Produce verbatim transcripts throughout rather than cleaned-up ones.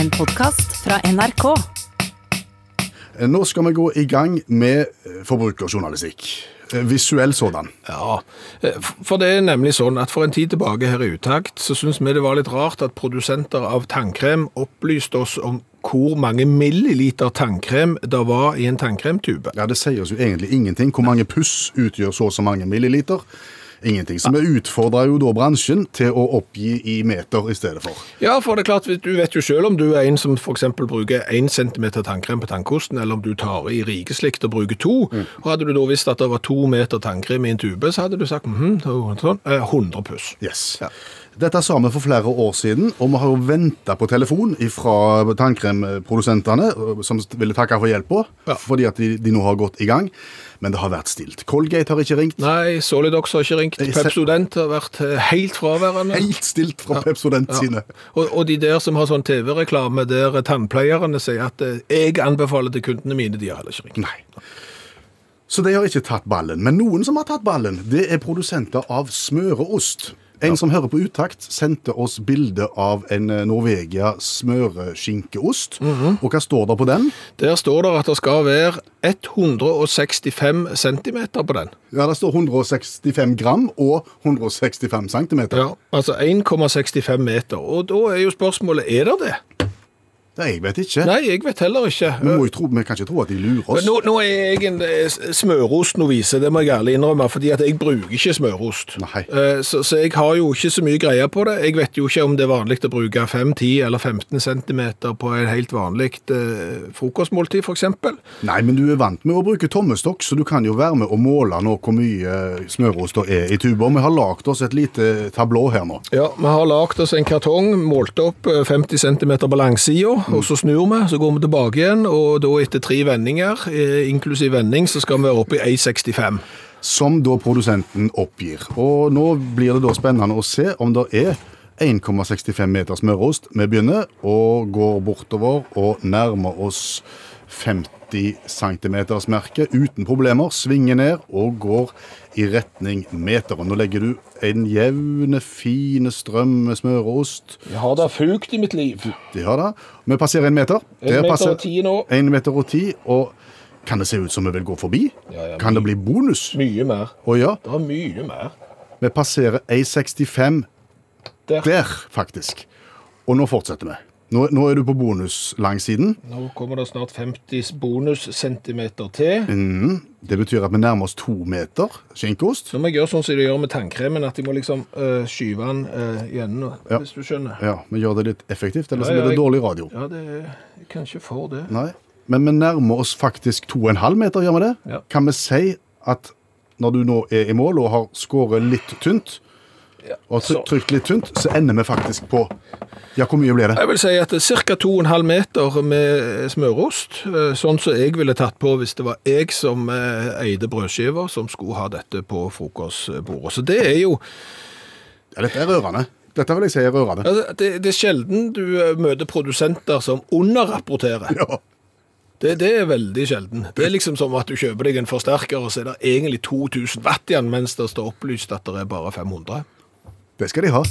En podcast fra N R K. Nå skal vi gå i gang med forbrukerjournalistikk. Visuell sådan. Ja, for det er nemlig sånn at for en tid tilbake her i Utakt, så synes vi det var litt rart at produsenter av tannkrem opplyste oss om hvor mange milliliter tannkrem det var i en tannkremtube. Ja, det sier oss jo egentlig ingenting. Hvor mange puss utgjør så så mange milliliter? Ingenting. Så vi utfordrer jo da bransjen til å oppgi i meter i stedet for. Ja, for det er klart, du vet jo selv om du er en som for eksempel bruker en centimeter tannkrem på tannkosten, eller om du tar i rikeslikt og bruker to, mm. og hadde du da visst at det var to meter tannkrem i en tube, så hadde du sagt, mhm, sånn, hundre puss. Yes. Ja. Dette sa vi for flere år siden, og vi har jo ventet på telefon fra tannkremprodusentene, som ville takke for hjelp på, ja. fordi at de, de nå har gått i gang. Men det har vært stilt. Colgate har ikke ringt. Nei, Solidox har ikke ringt. Pepsodent har vært helt fraværende. Helt stilt fra ja. Pepsodent ja. sine. Og, og de der som har sånn T V-reklame der tannpleierne sier at jeg anbefaler til kundene mine, de har heller ikke ringt. Nei. Så de har ikke tatt ballen. Men noen som har tatt ballen, det er produsenter av smøreost. En ja. som hører på Utakt sendte oss bilde av en Norvegia smøreskinkeost. Mm-hmm. Og hva står det på den? Der står det at det skal være hundre og sekstifem centimeter på den. Ja, det står hundre og sekstifem gram og hundre og sekstifem centimeter. Ja, altså en komma sekstifem meter. Og da er jo spørsmålet, er det det? Nei, jeg vet ikke. Nei, jeg vet heller ikke. Vi må jo tro, vi kan ikke tro at de lurer oss. Nå, nå er jeg en smørost-novise, det må jeg ærlig innrømme, fordi at jeg bruker ikke smørost. Nei. Så, så jeg har jo ikke så mye greier på det. Jeg vet jo ikke om det er vanlig å bruke fem, ti eller femten centimeter på en helt vanlig eh, frokostmåltid, for eksempel. Nei, men du er vant med å bruke tommestokk, så du kan jo være med og måle nå hvor mye smørost det er i tuber. Vi har lagt oss et lite tablå her nå. Ja, vi har lagt oss en kartong, målt opp femti centimeter på langsiden, og så snur vi, så går vi tilbake igjen, og da etter tre vendinger, inklusiv vending, så skal vi være oppe i en komma sekstifem. Som da produsenten oppgir. Og nå blir det da spennende å se om det er en komma sekstifem meter smørost. Vi begynner og går bortover og nærmer oss femti centimeters merke uten problemer, svinger ned og går i retning meteren. Nå legger du en jevne, fine strøm med smøreost. Jeg har da fugt i mitt liv. Det har det. Vi passerer en meter. En meter og ti nå. En meter og ti, og kan det se ut som vi vil gå forbi? Ja, ja, kan det bli bonus? Mye mer. Å ja? Det er mye mer. Vi passerer en komma sekstifem der. der, faktisk. Og nå fortsetter vi. Nå, nå er du på bonus langsiden. Nå kommer det snart femti bonus-centimeter til. Mm, det betyr at vi nærmer oss to meter skinkost. Så må jeg gjøre sånn som de gjør med tannkremen, at de må liksom uh, skyve den uh, igjen, ja. hvis du skjønner. Ja, vi gjør det litt effektivt, ellers ja, ja, blir det jeg, dårlig radio. Ja, det, jeg kan ikke få det. Nei, men vi nærmer oss faktisk to og en halv meter, gjør vi det? Ja. Kan vi si at når du nå er i mål og har skåret litt tynt, ja, og trykt, trykt litt tynt, så ender vi faktisk på, ja, hvor mye blir det? Jeg vil si at det er cirka to og en halv meter med smørost, sånn som jeg ville tatt på hvis det var jeg som eide brødskiver som skulle ha dette på frokostbordet. Så det er jo... Ja, dette er rørende. Dette vil jeg si er rørende. Altså, det, det er sjelden du møter produsenter som underrapporterer. Ja. Det, det er veldig sjelden. Det er liksom som at du kjøper deg en forsterker, og så er det egentlig to tusen watt igjen, mens det står opplyst at det er bare fem hundre. Det skal de ha.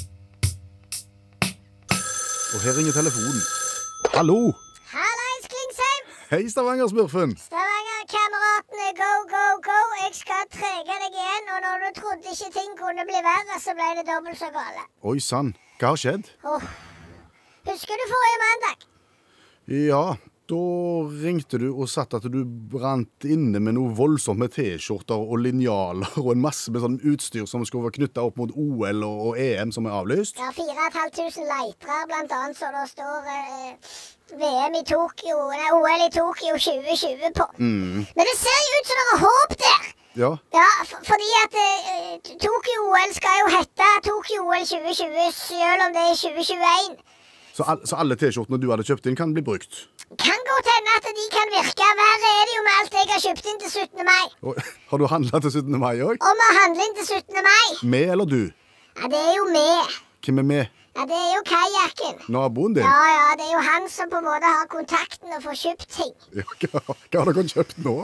Og her ringer telefonen. Hallo! Hallais, Klingsheim! Hei, Stavanger-smurfen! Stavanger-kameratene, go, go, go! Jeg skal trege deg igjen, og når du trodde ikke ting kunne bli verre, så ble det dobbelt så gale. Oi, sann. Hva har skjedd? Oh. Husker du forrige mandag? Ja, da ringte du og satt at du brant inne med noe voldsomt med t-skjorter og linjaler og en masse med sånn utstyr som skulle være knyttet opp mot O L og E M som er avlyst. Ja, fire og et halvt tusen leitere, blant annet, så det står eh, V M i Tokyo, nei, O L i Tokyo tjue tjue på. Mm. Men det ser jo ut som det er håp der. Ja. Ja, for, fordi at eh, Tokyo-O L skal jo hette Tokyo-O L tjue tjue, selv om det er tjue tjueen. Så, all, så alle t-skjortene du hadde kjøpt inn kan bli brukt? Kan godt hende at de kan virke. Verre er det jo med alt jeg har kjøpt inn til syttende mai. Og, har du handlet til syttende mai også? Om å handle inn til syttende mai. Med eller du? Ja, det er jo med. Hvem er med? Ja, det er jo kajakken. Naboen din? Ja, ja, det er jo han som på en måte har kontakten og får kjøpt ting. Ja, hva, hva har dere kjøpt nå?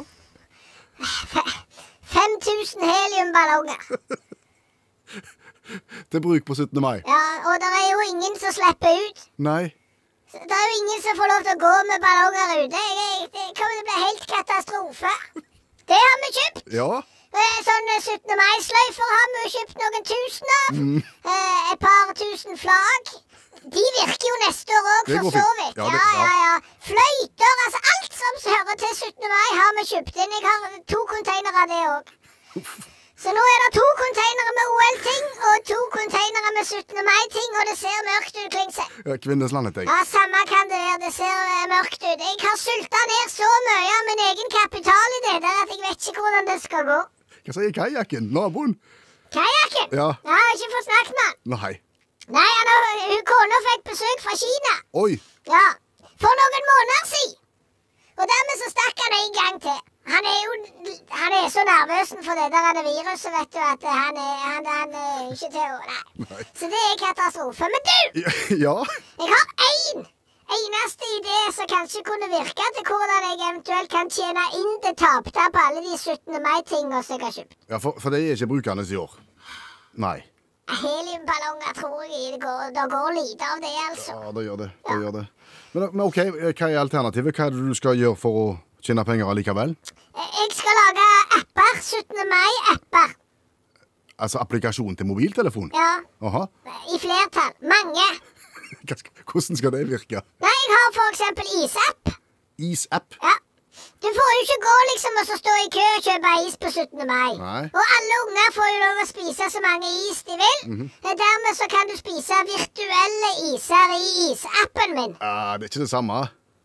fem tusen heliumballonger. Til bruk på syttende mai? Ja, og det er jo ingen som slipper ut. Nei. Så det er jo ingen som får lov til å gå med ballonger ute. Jeg, jeg, det kommer til å bli helt katastrofe. Det har vi kjøpt. Ja. Sånne syttende mai-sløyfer har vi jo kjøpt noen tusen av. Mm. Eh, et par tusen flagg. De virker jo neste år òg, for så vidt. Ja, Ja, det- ja, ja. Fløyter, altså alt som hører til syttende mai, har vi kjøpt inn. Jeg har to containere av det òg. Så nå er det to containere med O L-ting og to containere med syttende mai-ting, og det ser mørkt ut, Klingsheim. Ja, Kvinnesland heter jeg. Ja, samme kan det være. Det ser eh, mørkt ut. Jeg har sulta ned så mye av min egen kapital i det der at jeg vet ikke hvordan det skal gå. Hva sier kajakken? Naboen? Kajakken? Ja. Jeg har ikke fått snakket med han. Nei. Nei, han har, hun kona fikk besøk fra Kina. Oi. Ja, for noen måneder siden. Og dermed så stakk han en gang til. Han er jo han er så nervøs for det der det viruset, vet du, at han er, han, han er ikke til å Nei. Nei. Så det er katastrofe. Men du, Ja. jeg har én eneste idé som kanskje kunne virke til hvordan jeg eventuelt kan tjene inn det tapte på alle de syttende mai-tingene som jeg har kjøpt. ja for, for det er ikke brukende i år. Nei. Heliumballonger tror jeg det går, det går lite av det, altså. Ja, det gjør det. det, gjør det. Men, men ok, hva er alternativet? Hva er det du skal gjøre for å tjene penger allikevel? Jeg skal lage apper. syttende mai-apper. Altså applikasjon til mobiltelefon? Ja, Aha. i flertall. Mange. Hva skal- Hvordan skal det virke? Nei, jeg har for eksempel is-app. Is-app? Ja. Du får jo ikke gå liksom og så stå i kø og kjøpe is på syttende mai. Nei. Og alle unger får jo lov å spise så mange is de vil. Dermed så kan du spise virtuelle iser i is-appen min. Ja, det er ikke det samme.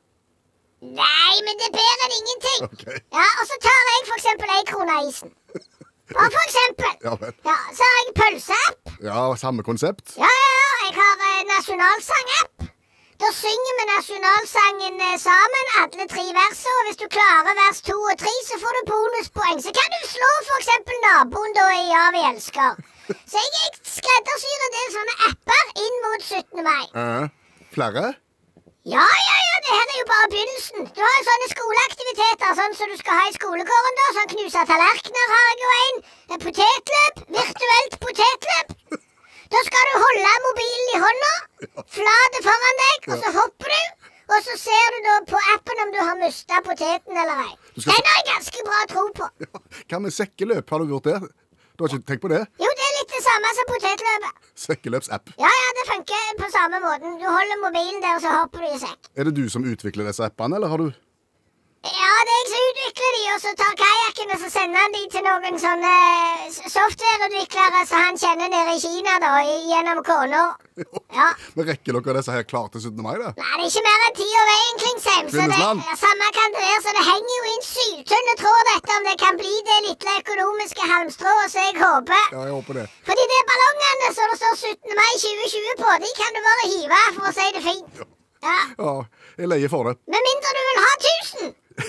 Nei, men det er bedre enn ingenting. Ok. Ja, og så tar jeg for eksempel en krone av isen. Bare for eksempel. Ja vel. Ja, så har jeg pølseapp. Ja, samme konsept. Ja, ja, ja. Jeg har eh, nasjonalsangapp. Da synger vi nasjonalsangen eh, sammen, alle tre versene. Og hvis du klarer vers to og tre, så får du bonuspoeng. Så kan du slå for eksempel naboen da i Ja, vi elsker. Så jeg, jeg skreddersyr en del sånne apper inn mot syttende mai. Eh, flere? Ja, ja, ja, det her er jo bare begynnelsen. Du har jo sånne skoleaktiviteter, sånn som du skal ha i skolegården da. Sånn knuse tallerkener har jeg jo en. En potetløp, virtuelt potetløp. Da skal du holde mobilen i hånda, flate foran deg, og så hopper du. Og så ser du da på appen om du har mistet poteten eller ei. Du skal- Den har jeg ganske bra tro på. Hva med sekkeløp? Har du gjort det? Du har ikke tenkt på det? Jo, det er litt det samme som potetløpet. Sekkeløpsapp. Ja, ja, det funker på samme måten. Du holder mobilen der, og så hopper du i sekk. Er det du som utvikler disse appene, eller har du? Ja, det er jeg som utvikler de, og så tar kajakken og så sender han de til noen sånne s- softwareutviklere som han kjenner nede i Kina da, i- gjennom kona. Ja. Men rekker dere disse her klar til syttende mai, da? Nei, det er ikke mer enn ti av veien, Klingsheim, så det, Kvinnesland. ja, samme kan det være, så det henger jo i en syltynne tråd dette, om det kan bli det lille økonomiske halmstrået, så jeg håper. Ja, jeg håper det. For de der ballongene som det står syttende mai tjue tjue på, de kan du bare hive, for å si det fint. Ja. Ja, jeg leier for det. Med mindre du vil ha tusen.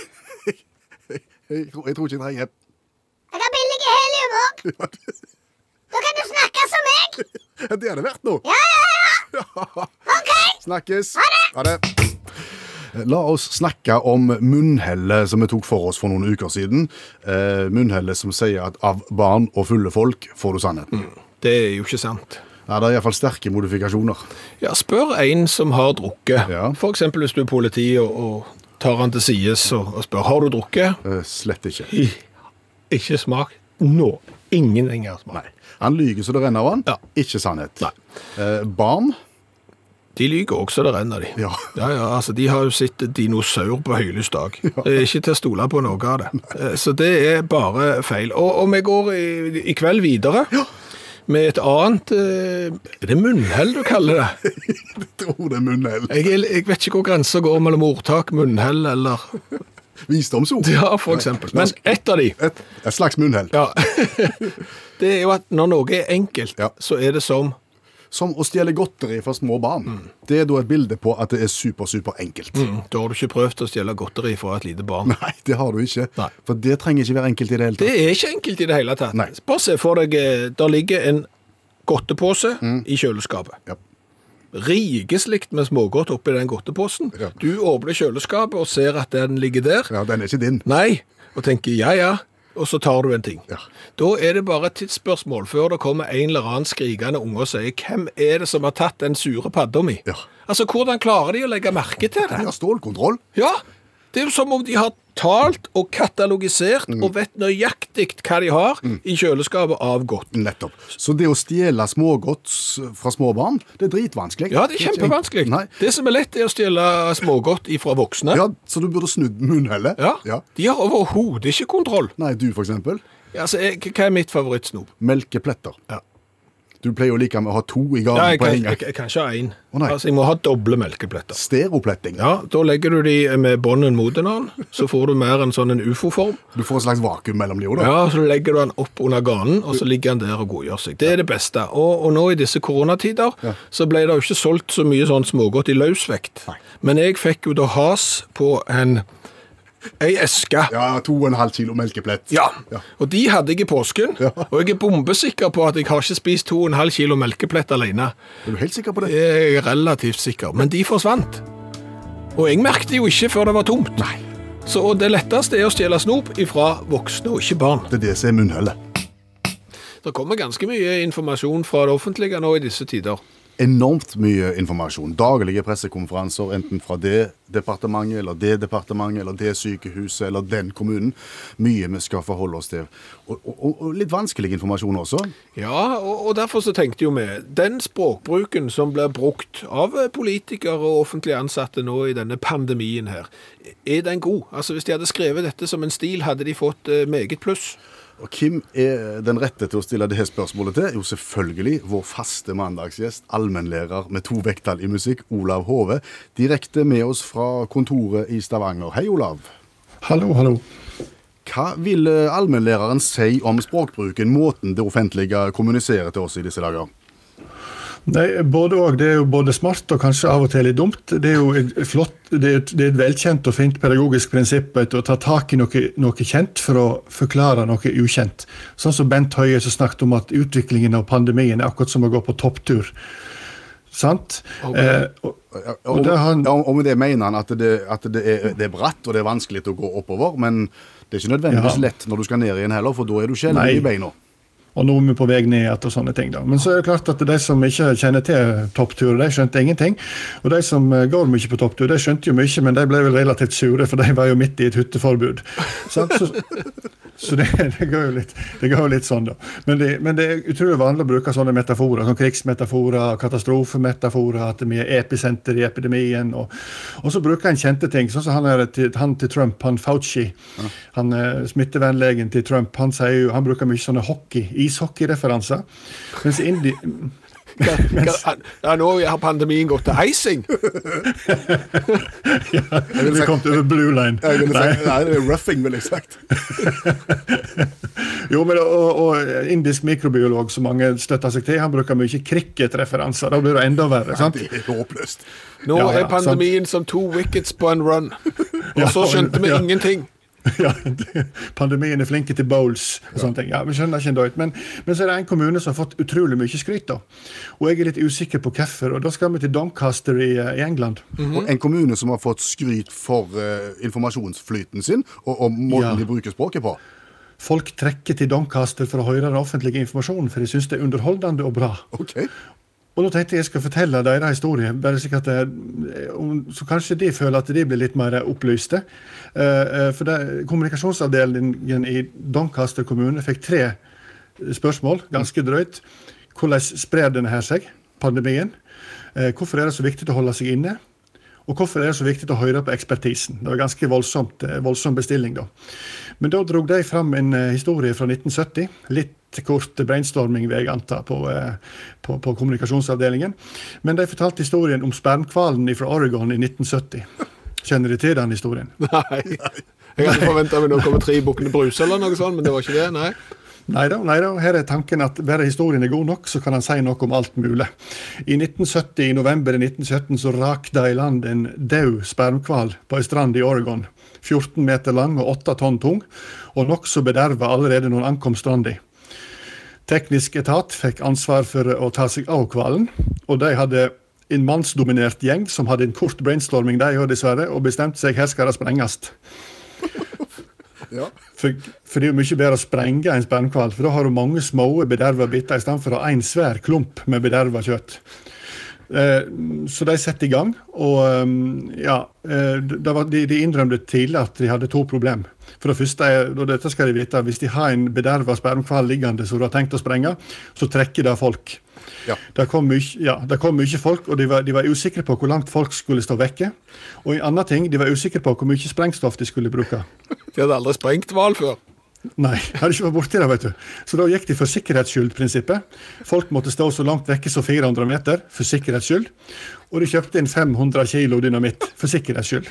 Jeg tror, jeg tror ikke jeg trenger. Jeg har billige helium òg. Da kan du snakke som meg. Det er det verdt nå. Ja, ja, ja. OK. Snakkes. Ha det. Ha det. La oss snakke om munnhellet som vi tok for oss for noen uker siden. Eh, munnhellet som sier at av barn og fulle folk får du sannheten. Det er jo ikke sant. Ja, det er i hvert fall sterke modifikasjoner. Ja, spør en som har drukket. Ja. For eksempel hvis du er politi og, og tar han til sides og, og spør, har du drukket? Eh, slett ikke. I, ikke smak. Nå. Ingenting har smak. Nei. Han lyger så det renner av han. Ja. Ikke sannhet. Nei. Eh, barn? De lyger også det renner de. Ja. Ja, ja, altså de har jo sett dinosaur på høylys dag. Det er ikke til å stole på noe av det. Eh, Så det er bare feil. Og, og vi går i, i kveld videre med et annet, eh, er det munnhell du kaller det? Jeg tror det er munnhell. Jeg, er- jeg vet ikke hvor grenser går mellom ordtak, munnhell eller... Visdomsord. Ja, for eksempel. Men ett av de, Et, et slags munnhell. ja, det er jo at når noe er enkelt, Ja. så er det som... Som å stjele godteri fra små barn. Det er da et bilde på at det er super, super enkelt. Mm, da har du ikke prøvd å stjele godteri fra et lite barn. Nei, det har du ikke. Nei. For det trenger ikke være enkelt i det hele Det tatt. er ikke enkelt i det hele tatt. Nei. Bare se for deg, eh, der ligger en godtepåse i kjøleskapet. Ja. Rigeslikt med smågodt oppi den godtepåsen. Ja. Du åpner kjøleskapet og ser at den ligger der. Ja, den er ikke din. Nei, og tenker, ja, ja, og så tar du en ting. Ja. Da er det bare et tidsspørsmål før det kommer en eller annen skrigende unge og sier, hvem er det som har tatt den sure padda mi? Ja. Altså, hvordan klarer de å legge merke til det? Ja, stålkontroll. Ja, det er jo som om de har talt og katalogisert mm. og vet nøyaktig hva de har mm. i kjøleskapet av godt. Nettopp. Så det å stjele smågodt fra små barn, det er dritvanskelig. Ja, det er kjempevanskelig. Nei. Det som er lett er å stjele smågodt fra voksne. Ja, så du burde snudd munnhellet. Ja, ja. De har overhodet ikke kontroll. Nei, du for eksempel. Ja, altså, jeg, hva er mitt favorittsnop? Melkepletter. Ja. Du pleier jo like med å ha to i gaven ja, jeg på kan, en gang. Jeg, jeg kan ikke ha en. Å, nei. Altså, jeg må ha doble melkepletter. Stereopletting. Ja, da legger du de med bånden mot en annen, så får du mer en sånn en U F O-form. Du får en slags vakuum mellom de jo da. Ja, så legger du den opp under ganen, og så ligger den der og godgjør seg. Det er det beste. Og, og nå i disse koronatider, ja. så ble det jo ikke solgt så mye sånn smågodt i løsvekt. Nei. Men jeg fikk jo da has på en... Ei eske. Ja, to og en halv kilo melkeplett. Ja, ja. Og de hadde jeg i påsken, ja. og jeg er bombesikker på at jeg har ikke spist to og en halv kilo melkeplett alene. Er du helt sikker på det? Jeg er relativt sikker, men de forsvant. Og jeg merkte jo ikke før det var tomt. Nei. Så det letteste er å stjele snop ifra voksne og ikke barn. Det er det som er munnhellet. Det kommer ganske mye informasjon fra det offentlige nå i disse tider. Enormt mye informasjon. Daglige pressekonferanser, enten fra det departementet, eller det departementet, eller det sykehuset, eller den kommunen. Mye vi skal forholde oss til. Og, og, og litt vanskelig informasjon også. Ja, og, og derfor så tenkte jo vi, den språkbruken som blir brukt av politikere og offentlige ansatte nå i denne pandemien her, er den god? Altså hvis de hadde skrevet dette som en stil, hadde de fått uh, meget pluss. Og hvem er den rette til å stille det her spørsmålet til? Jo, selvfølgelig vår faste mandagsgjest, allmennlærer med to vekttall i musikk, Olav Hove, direkte med oss fra kontoret i Stavanger. Hei, Olav. Hallo, hallo. Hva vil allmennlæreren si om språkbruken, måten det offentlige kommuniserer til oss i disse dager? Nei, både og. Det er jo både smart og kanskje av og til litt dumt. Det er jo et flott, det er et, det er et velkjent og fint pedagogisk prinsipp å ta tak i noe, noe kjent for å forklare noe ukjent. Sånn som Bent Høie som snakket om at utviklingen av pandemien er akkurat som å gå på topptur. Sant? Okay. Eh, og, og, og, han, og med det mener han at, det, at det, er, det er bratt og det er vanskelig å gå oppover, men det er ikke nødvendigvis ja. lett når du skal ned igjen heller, for da er du sjelden i beina. Og nå er vi på vei ned etter sånne ting da. Men så er det klart at de som ikke kjenner til topptur, de skjønte ingenting. Og de som går mye på topptur, de skjønte jo mye, men de ble vel relativt sure, for de var jo midt i et hytteforbud. Så, så det, det går jo litt, det går jo litt sånn da. Men det, men det er utrolig vanlig å bruke sånne metaforer, sånn krigsmetaforer, katastrofemetaforer, at vi er episenter i epidemien, og, og så bruker han kjente ting, sånn som han, er til, han til Trump, han Fauci, han smittevernlegen til Trump, han, sier jo, han bruker mye sånne hockey, ishockeyreferanser. Mens Indi... mens... Ja, nå har pandemien gått til icing. Ja, vi kom til over blue line. Jeg ville sagt, nei, det er roughing, vil jeg sagt. Jo, men og, og indisk mikrobiolog, som mange støtter seg til, han bruker mye cricket-referanser. Da blir det enda verre, sant? Det er håpløst. Nå ja, ja, er pandemien sant? Som to wickets på en run. Og så skjønte vi ja. ingenting. Ja, pandemien er flinke til bowls og sånne ting. Ja, vi skjønner ikke en døyt. Men, men så er det en kommune som har fått utrolig mye skryt da. Og jeg er litt usikker på hvorfor. Og da skal vi til Doncaster i, i England. Mm-hmm. Og en kommune som har fått skryt for uh, informasjonsflyten sin, og, og måten ja. de bruker språket på. Folk trekker til Doncaster for å høre den offentlige informasjonen, for de synes det er underholdende og bra. Ok. Og nå tenkte jeg jeg skal fortelle deres historie, bare slik at det, så kanskje de føler at de blir litt mer opplyste. For det, kommunikasjonsavdelingen i Doncaster kommune fikk tre spørsmål, ganske drøyt. Hvordan sprer denne her seg, pandemien? Hvorfor er det så viktig å holde seg inne? Og hvorfor er det så viktig å høre på ekspertisen? Det var ganske voldsomt, voldsom bestilling da. Men da drog de fram en historie fra nitten sytti, litt kort brainstorming vil jeg anta på, på, på kommunikasjonsavdelingen. Men de fortalte historien om spermkvalen fra Oregon i nitten sytti. Kjenner de til den historien? Nei, jeg hadde forventet meg noe kommer tre bukkene brus eller noe sånt, men det var ikke det, nei. Neida, neida, her er tanken at bare historien er god nok, så kan han si noe om alt mulig. I nitten sytti, i november i nitten sytten, så rak det i land en død spermkval på en strand i Oregon. fjorten meter lang og åtte tonn tung, og nok så bederva allerede når han ankom strandi. Teknisk etat fikk ansvar for å ta seg av kvalen, og de hadde en mannsdominert gjeng som hadde en kort brainstorming, de jo dessverre, og bestemte seg her skal det sprengast. Ja. For, for det er jo mye bedre å sprenge en spermkval, for da har du mange små bederva biter i stedet for å ha en svær klump med bederva kjøtt. Eh, så de setter i gang, og um, ja, eh, det var, de, de innrømte tidlig at de hadde to problem. For det første, er, og dette skal de vite, hvis de har en bederva spermkval liggende som de har tenkt å sprenge, så trekker det folk. Ja. Det kom mye, ja, det kom mye folk, og de var, de var usikre på hvor langt folk skulle stå vekke. Og en annen ting, de var usikre på hvor mye sprengstoff de skulle bruke. De hadde aldri sprengt hval før. Nei, jeg hadde ikke vært borti det, vet du. Så da gikk de for sikkerhetsskyld-prinsippet. Folk måtte stå så langt vekke som fire hundre meter for sikkerhetsskyld. Og de kjøpte inn fem hundre kilo dynamitt for sikkerhetsskyld.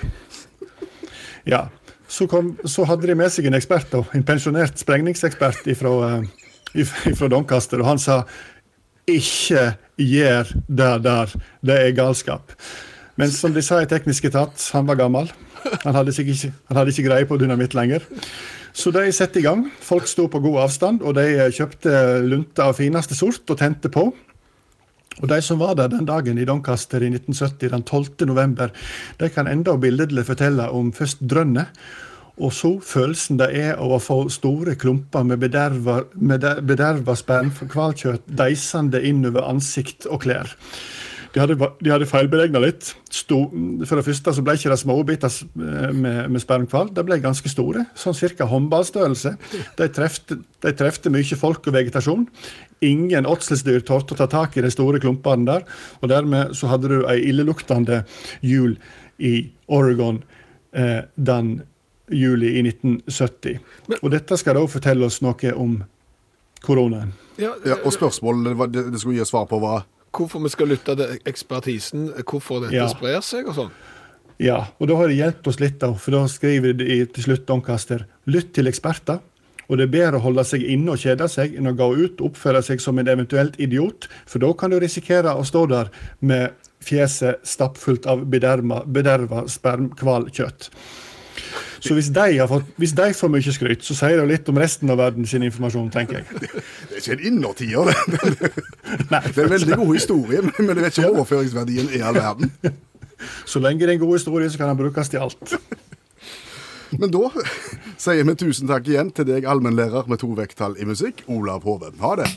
Ja, så, kom, så hadde de med seg en ekspert, da, en pensjonert sprengningsekspert fra, fra Doncaster, og han sa ikke gjør det der, det er galskap. Men som de sa i teknisk etat, han var gammel. Han hadde ikke, han hadde ikke greie på dynamitt lenger. Så de sette i gang. Folk stod på god avstand, og de kjøpte lunter av fineste sort og tente på. Og de som var der den dagen i Doncaster i nitten sytti, den tolvte november, de kan enda billedlig fortelle om først drønnet, og så følelsen det er av å få store klumper med bederva, med bederva spermkvalkjøtt deisende innover ansikt og klær. De hadde, de hadde feilberegnet litt. Sto, for det første så ble ikke det små biter med, med spermkval. Det ble ganske store, sånn cirka håndballstørrelse. De trefte, de trefte mye folk og vegetasjon. Ingen åtselsdyr torde å ta tak i de store klumpene der, og dermed så hadde du en illeluktende jul i Oregon eh, den juli i nitten sytti. Og dette skal da fortelle oss noe om koronaen. Ja, ja, og spørsmålet det, det skulle gi svar på var hvorfor vi skal lytte til ekspertisen, hvorfor dette ja. sprer seg og sånn. Ja, og da har det hjulpet oss litt da, for da skriver de til slutt Doncaster, lytt til eksperter, og det er bedre å holde seg inne og kjede seg enn å gå ut og oppføre seg som en eventuelt idiot, for da kan du risikere å stå der med fjeset stappfullt av bederva, bederva spermkvalkjøtt. Så hvis de, har fått, hvis de får mye skryt, så sier det litt om resten av verden sin informasjon, tenker jeg. Det, det er ikke en innertier, det. Nei, det er en veldig god historie, men det vet ikke overføringsverdien i all verden. Så lenge det er en god historie, så kan den brukes til alt. Men da sier vi tusen takk igjen til deg, allmennlærer med to vekttall i musikk, Olav Hove. Ha det.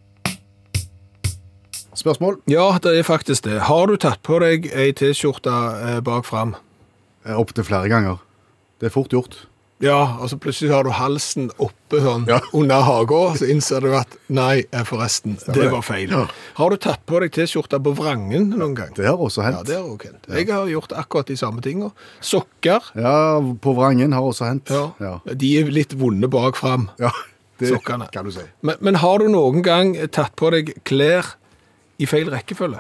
Spørsmål? Ja, det er faktisk det. Har du tatt på deg en t-skjorte bak frem? Opp til flere ganger. Det er fort gjort. Ja, og så plutselig har du halsen oppe sånn, ja. under hagen, så innser du at nei, forresten, det, det var feil. Ja. Har du tatt på deg t-skjorta på vrangen noen gang? Det har også hendt. Ja, det har også hendt. Jeg har gjort akkurat de samme tingene. Sokker. Ja, på vrangen har også hendt. Ja. Ja. De er litt vonde bak frem. Ja, det sokkerne. Kan du si. Men, men har du noen gang tatt på deg klær i feil rekkefølge?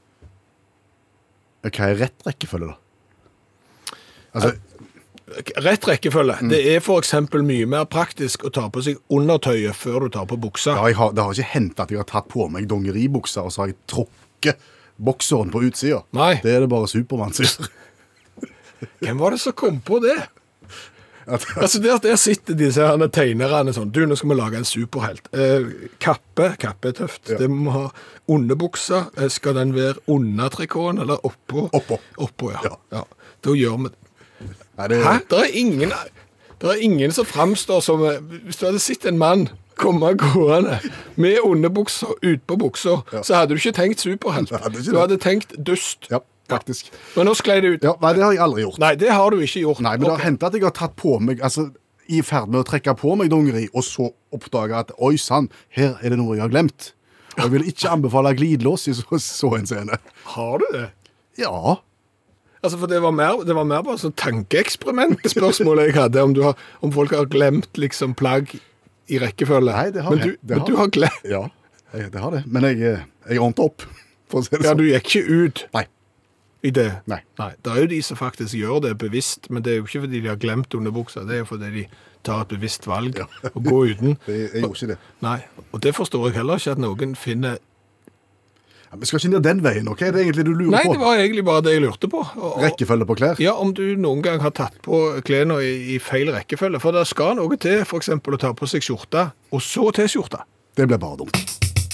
Hva er rett rekkefølge da? Altså... Rett rekkefølge. Mm. Det er for eksempel mye mer praktisk å ta på seg undertøyet før du tar på buksa. Ja, har, det har ikke hendt at jeg har tatt på meg dongeribuksa, og så har jeg trukket bokseren på utsida. Nei. Det er det bare Superman som Hvem var det som kom på det? Altså der, der sitter disse her tegnerne sånn, du, nå skal vi lage en superhelt. Eh, kappe, kappe er tøft. Ja. Det må ha underbuksa. Skal den være under trikonen, eller oppå? Oppå. Oppå, ja. Ja. Ja. Da gjør vi Nei, det... Hæ? Det er ingen, det er ingen som fremstår som hvis du hadde sett en mann komme gående med underbukser ut på bukser, ja. så hadde du ikke tenkt superhelt. Hadde ikke du hadde tenkt dust. Ja, faktisk. Men nå sklei det ut. Ja, nei, det har jeg aldri gjort. Nei, det har du ikke gjort. Nei, men okay. Det har hendt at jeg har tatt på meg, altså i ferd med å trekke på meg dongeri, og så oppdaga at oi sann, her er det noe jeg har glemt. Og jeg vil ikke anbefale glidelås i så, så en scene. Har du det? Ja. Altså, for det var mer, det var mer bare sånn tankeeksperiment-spørsmålet jeg hadde, om, du har, om folk har glemt liksom plagg i rekkefølge. Nei, det har men du, jeg. Det men har. du har glemt. Ja, jeg, det har det. Men jeg, jeg ordnet opp, for å si det sånn. Ja, du gikk ikke ut Nei. i det. Nei. Nei. Det er jo de som faktisk gjør det bevisst, men det er jo ikke fordi de har glemt underbuksa, det er jo fordi de tar et bevisst valg ja. å gå uten. Det, jeg gjorde ikke det. Nei, og det forstår jeg heller ikke at noen finner. Ja, vi skal ikke ned den veien, ok? Det er egentlig du lurer Nei, på. Nei, det var egentlig bare det jeg lurte på. Og, rekkefølge på klær? Ja, om du noen gang har tatt på klærne i, i feil rekkefølge. For det skal noe til, for eksempel å ta på seg skjorta, og så til skjorta. Det ble bare dumt.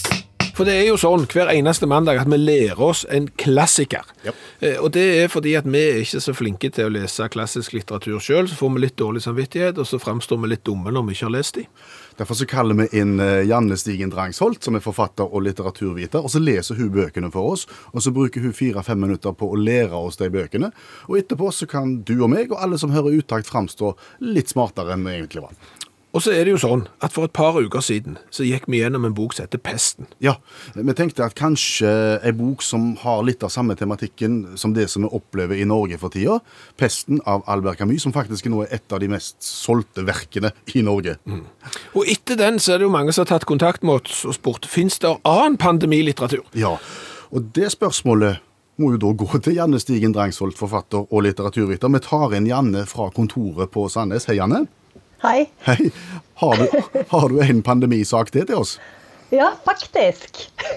For det er jo sånn hver eneste mandag at vi lærer oss en klassiker. Yep. Eh, og det er fordi at vi er ikke så flinke til å lese klassisk litteratur selv, så får vi litt dårlig samvittighet, og så fremstår vi litt dumme når vi ikke har lest de. Derfor så kaller vi inn Janne Stigen Drangsholt, som er forfatter og litteraturviter, og så leser hun bøkene for oss, og så bruker hun fire-fem minutter på å lære oss de bøkene, og etterpå så kan du og meg, og alle som hører uttakt, fremstå litt smartere enn vi egentlig var. Og så er det jo sånn at for et par uker siden så gikk vi gjennom en bok som heter Pesten. Ja, vi tenkte at kanskje en bok som har litt av samme tematikken som det som vi opplever i Norge for tida, Pesten av Albert Camus, som faktisk nå er et av de mest solgte verkene i Norge. Mm. Og etter den så er det jo mange som har tatt kontakt med oss og spurt, finnes det annen pandemilitteratur? Ja, og det spørsmålet må jo da gå til Janne Stigen Drangsholt, forfatter og litteraturviter. Vi tar inn Janne fra kontoret på Sandnes. Hei, Janne. Hei. Hei. Har du, har du en pandemisak det til oss? Ja, faktisk.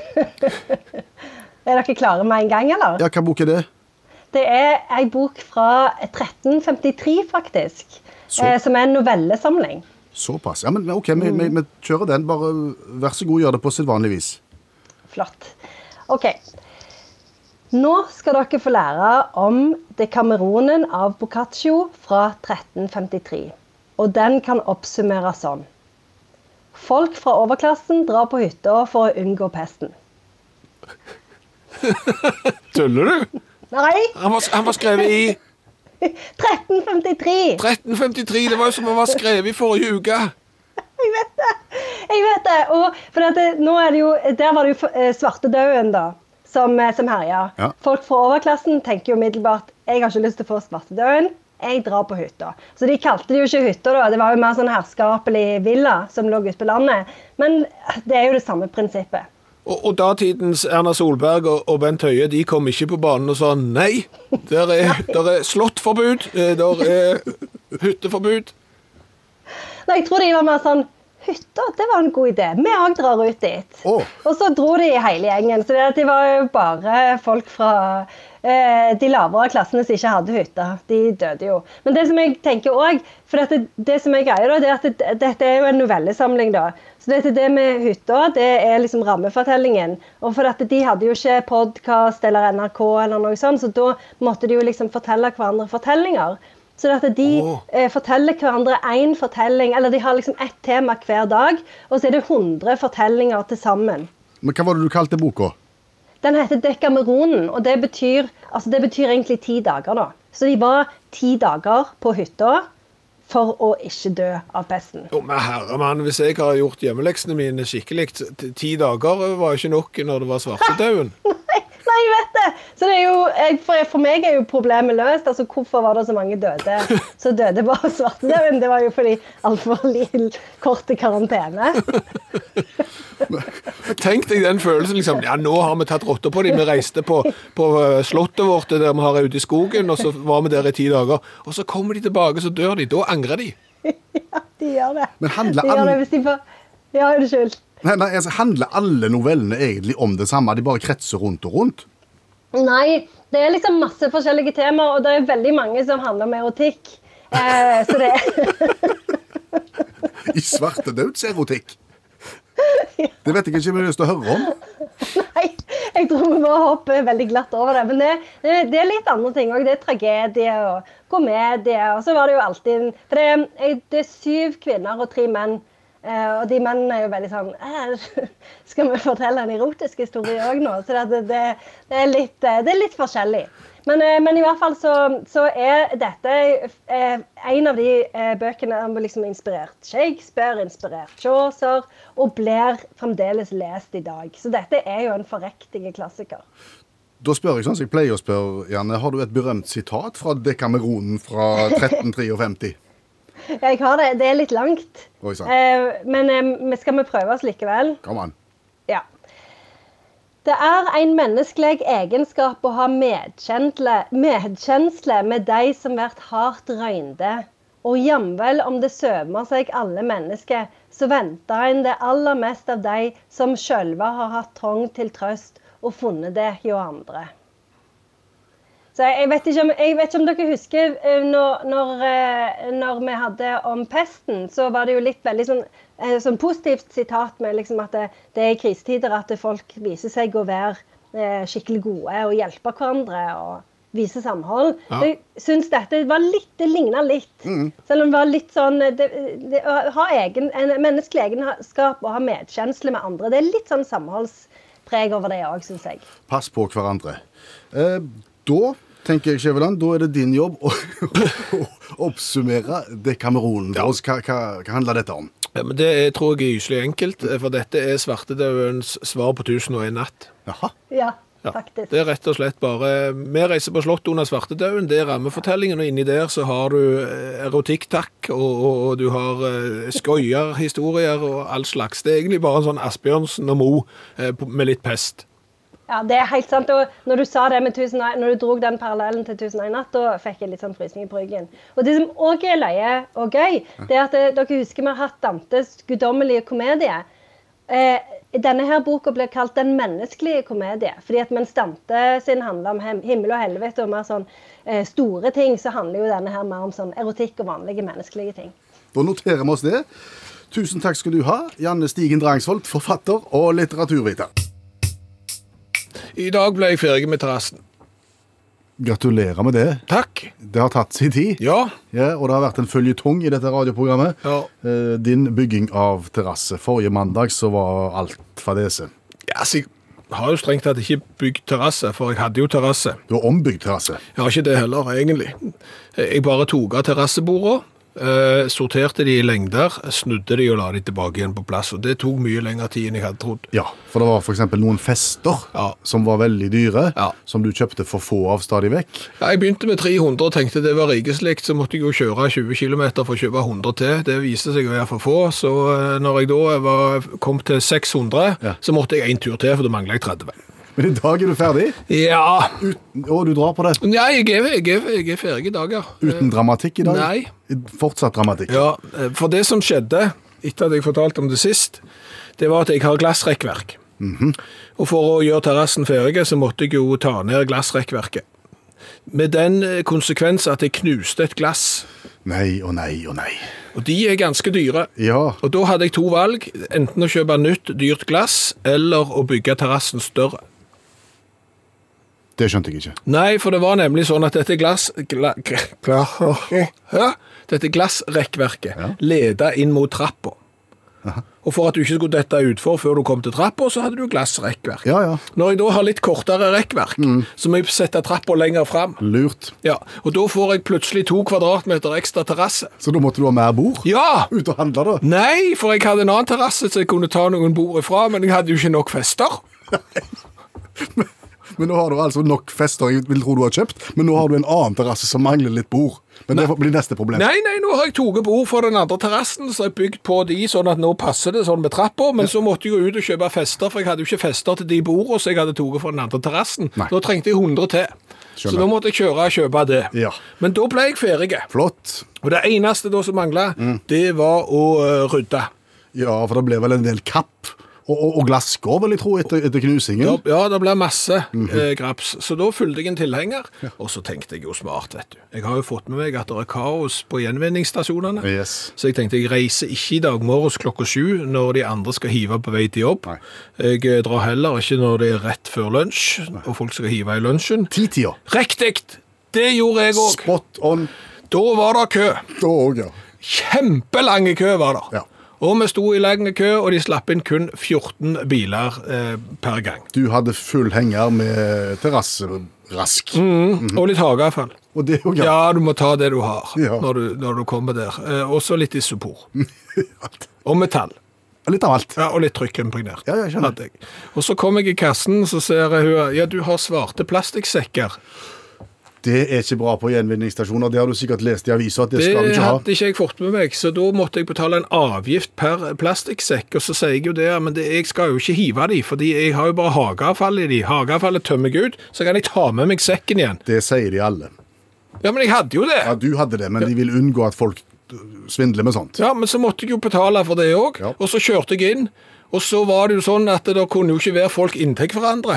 Er dere klare med en gang, eller? Ja, hva bok er det? Det er en bok fra tretten femtitre, faktisk, eh, som er en novellesamling. Såpass. Ja, men ok, vi, vi, vi kjører den. Bare vær så god, gjør det på sedvanlig vis. Flott. Ok. Nå skal dere få lære om Decameronen av Boccaccio fra tretten femtitre. Og den kan oppsummeres sånn. Folk fra overklassen drar på hytta for å unngå pesten. Tøller du? Nei! Han var, han var skrevet i... tretten femtitre! tretten femtitre, det var jo som han var skrevet i forrige uke. Jeg vet det! Jeg vet det! Og for at det, nå er det jo... Der var det jo eh, svartedauden da, som, eh, som herjer. Ja. Folk fra overklassen tenker jo middelbart, jeg har ikke lyst til å få svartedauden, jeg drar på hytta. Så de kalte det jo ikke hytta da, det var jo mer sånn herskapelig villa som lå ute på landet. Men det er jo det samme prinsippet. Og, og datidens Erna Solberg og, og Bent Høie, de kom ikke på banen og sa nei, der er, der er slottforbud, der er hytteforbud. Nei, jeg tror de var mer sånn, hytta, det var en god idé. Vi også drar ut dit. Oh. Og så dro de hele gjengen, så det, de var jo bare folk fra eh, de lavere klassene som ikke hadde hytta. De døde jo. Men det som jeg tenker også, for dette, det som jeg greier da, det er at det, dette er jo en novellesamling da. Så dette, det med hytta, det er liksom rammefortellingen. Og for dette, de hadde jo ikke podcast eller N R K eller noe sånt, så da måtte de jo liksom fortelle hverandre fortellinger. Så at de oh. eh, forteller hverandre en fortelling, eller de har liksom ett tema hver dag, og så er det hundre fortellinger til sammen. Men hva var det du kalte boka? Den heter Decameronen, og det betyr, altså det betyr egentlig ti dager da. Så de var ti dager på hytta for å ikke dø av pesten. Jo, men herre mann, hvis jeg har gjort hjemmeleksene mine skikkelig, ti dager var ikke nok når det var svartedauden. Nei, nei, jeg vet det. Så det er jo, for, for meg er jo problemet løst. Altså, hvorfor var det så mange døde? Så døde bare svartedauden. Det var jo fordi alt for kort i karantene. Tenk deg den følelsen, liksom, ja, nå har vi tatt rotter på dem. Vi reiste på, på slottet vårt der vi har ute i skogen, og så var vi der i ti dager. Og så kommer de tilbake, så dør de. Da angrer de. Ja, de gjør det. Men handler de gjør det hvis de får... Ja, unnskyld. Nei, nei, altså, handler alle novellene egentlig om det samme? De bare kretser rundt og rundt? Nei, det er liksom masse forskjellige temaer, og det er veldig mange som handler om erotikk. Eh, så det I svartedødserotikk? Det vet jeg ikke om jeg har lyst til å høre om. Nei, jeg tror vi må hoppe veldig glatt over det. Men det, det, det er litt andre ting også. Det er tragedie og komedie, og så var det jo alltid... For det, det er syv kvinner og tre menn. Uh, og de mennene er jo veldig sånn, eh, skal vi fortelle en erotisk historie også nå? Så det, det, det, er, litt, det er litt forskjellig. Men, uh, men i hvert fall så, så er dette uh, en av de uh, bøkene som er liksom inspirert Shakespeare, inspirert Chaucer, og blir fremdeles lest i dag. Så dette er jo en forrektige klassiker. Da spør jeg sånn som jeg pleier å spørre, Janne, har du et berømt sitat fra Decameronen fra tretten femtitre? Jeg har det. Det er litt langt. Oi, sant. Eh, men eh, skal vi prøve oss likevel? Kom an. Ja. Det er en menneskelig egenskap å ha medkjensle, medkjensle med de som vært hardt røynde. Og jamvel om det sømer seg alle mennesker, så venter en det aller mest av de som sjølve har hatt trong til trøst og funnet det jo andre. Så jeg vet ikke om, jeg vet ikke om dere husker eh, når, når, eh, når vi hadde om pesten, så var det jo litt veldig sånn, eh, sånn positivt sitat med liksom at det, det er i krisetider at folk viser seg å være eh, skikkelig gode og hjelpe hverandre og vise samhold. Ja. Jeg synes dette var litt, det lignet litt. Mm. Selv om det var litt sånn, det, det, å ha egen, en menneskelig egenskap og ha medkjensle med andre, det er litt sånn samholdspreg over det også, synes jeg. Pass på hverandre. Eh, da, tenker jeg, Skjæveland, da er det din jobb å, å oppsummere det Kamerunen. Ja. Hva, hva, hva handler dette om? Ja, men det er, tror jeg er gyselig enkelt, for dette er svartedaudens svar på tusen og en natt. Jaha. Ja. Ja, faktisk. det er rett og slett bare, vi reiser på slott under svartedauden, det er rammefortellingen, og inni der så har du erotikktakk, og, og, og du har uh, skøyer, historier og all slags. Det er egentlig bare en sånn Asbjørnsen og Mo uh, med litt pest. Ja, det er helt sant, og når du sa det med tusen, når du drog den parallellen til tusen og en natt, da fikk jeg litt sånn frysning på ryggen. Og det som også er løye og gøy, det er at det, dere husker vi har hatt Dantes guddommelige komedie. Eh, denne her boka blir kalt den menneskelige komedie, fordi at mens Dante sin handler om himmel og helvete og mer sånn eh, store ting, så handler jo denne her mer om sånn erotikk og vanlige menneskelige ting. Da noterer vi oss det. Tusen takk skal du ha, Janne Stigen Drangsvold, forfatter og litteraturviter. I dag ble jeg ferdig med terrassen. Gratulerer med det. Takk. Det har tatt sin tid. Ja. Ja, og det har vært en føljetong i dette radioprogrammet. Ja. Eh, din bygging av terrasse. Forrige mandag så var alt fadese. Ja, så jeg har jo strengt tatt ikke bygd terrasse, for jeg hadde jo terrasse. Du har ombygd terrasse. Jeg har ikke det heller, egentlig. Jeg bare tok av terrassebordet, eh, sorterte de i lengder, snudde de og la de tilbake igjen på plass, og det tok mye lengre tid enn jeg hadde trodd. Ja, for det var for eksempel noen fester Ja. som var veldig dyre, Ja. som du kjøpte for få av stadig vekk. Ja, jeg begynte med tre hundre og tenkte det var rikeslikt, så måtte jeg jo kjøre tjue kilometer for å kjøpe hundre til. Det viste seg å være for få, så eh, når jeg da var, kom til seks hundre, Ja. så måtte jeg en tur til, for da manglet jeg tretti. Men i dag er du ferdig, Ja, uten, og du drar på det. ja jeg, er, jeg, er, jeg er ferdig i dag, ja. Uten dramatikk i dag? Nei. Fortsatt dramatikk? Ja, for det som skjedde, etter at jeg fortalte om det sist, det var at jeg har glassrekkverk. Mm-hmm. Og for å gjøre terrassen ferdig, så måtte jeg jo ta ned glassrekkverket. Med den konsekvens at jeg knuste et glass. Nei og nei og nei. Og de er ganske dyre. Ja, Og da hadde jeg to valg, enten å kjøpe nytt dyrt glass, eller å bygge terrassen større. det skjønte jeg ikke. Nei, for det var nemlig sånn at dette glass... Gla, gla, ja, dette glassrekkverket Ja. leda inn mot trappa. Og for at du ikke skulle dette utfor før du kom til trappa, så hadde du glassrekkverk. Ja, ja. Når jeg da har litt kortere rekkverk, så må jeg sette trappa lenger fram. Lurt. Ja, og da får jeg plutselig to kvadratmeter ekstra terrasse. Så da måtte du ha mer bord? Ja! Ut og handle da? Nei, for jeg hadde en annen terrasse, så jeg kunne ta noen bord ifra, men jeg hadde jo ikke nok fester. Men nå har du altså nok fester jeg vil tro du har kjøpt, men nå har du en annen terrasse som mangler litt bord. Men det blir neste problem. Nei, nei, nå har jeg toget bord for den andre terrassen, så jeg har bygd på de, sånn at nå passer det sånn med trappa, men så måtte jeg gå ut og kjøpe fester, for jeg hadde jo ikke fester til de bordene, så jeg hadde toget for den andre terrassen. Nei. Da trengte jeg hundre til. Så Skjønner. nå måtte jeg kjøre og kjøpe det. Ja. Men da ble jeg ferdig. Flott. Og det eneste da som manglet, det var å uh, rydde. Ja, for det ble vel en del kapp. Og, og, og glasskår, vil jeg tro, etter, etter knusingen. Da, ja, det ble masse eh, graps. Så da fylte jeg en tilhenger, og så tenkte jeg jo smart, vet du. Jeg har jo fått med meg at det er kaos på gjenvinningsstasjonene. Yes. Så jeg tenkte jeg reiser ikke i dag morges klokka sju når de andre skal hive på vei til jobb. Nei. Jeg eh, drar heller ikke når det er rett før lunsj, og folk skal hive i lunsjen. Ti-tida. Riktig! Det gjorde jeg òg. Spot on. Da var det kø. Da òg, ja. Kjempelange kø var det. Ja. Og vi sto i lang kø, og de slapp inn kun fjorten biler eh, per gang. Du hadde full henger med terrasserask. Mm, og litt hageavfall. Og det òg, Ja, du må ta det du har Ja. når, du, når du kommer der. Eh, også litt isopor. Og metall. Litt av alt. Ja, og litt trykkimpregnert. Ja, ja, skjønner. hadde jeg. Og så kom jeg i kassen, så ser jeg hun, ja, du har svarte plastikksekker. Det er ikke bra på gjenvinningsstasjoner. Det har du sikkert lest i avisa at det, Det skal du ikke ha. hadde ikke jeg fått med meg, så da måtte jeg betale en avgift per plastikksekk, og så sier jeg jo det, men det, jeg skal jo ikke hive de, fordi jeg har jo bare hageavfall i de. Hageavfallet tømmer jeg ut, så kan jeg ta med meg sekken igjen. Det sier de alle. Ja, men jeg hadde jo det. Ja, du hadde det, men de vil unngå at folk svindler med sånt. Ja, men så måtte jeg jo betale for det også, Ja. og så kjørte jeg inn, og så var det jo sånn at det da kunne jo ikke være folk inntil hverandre.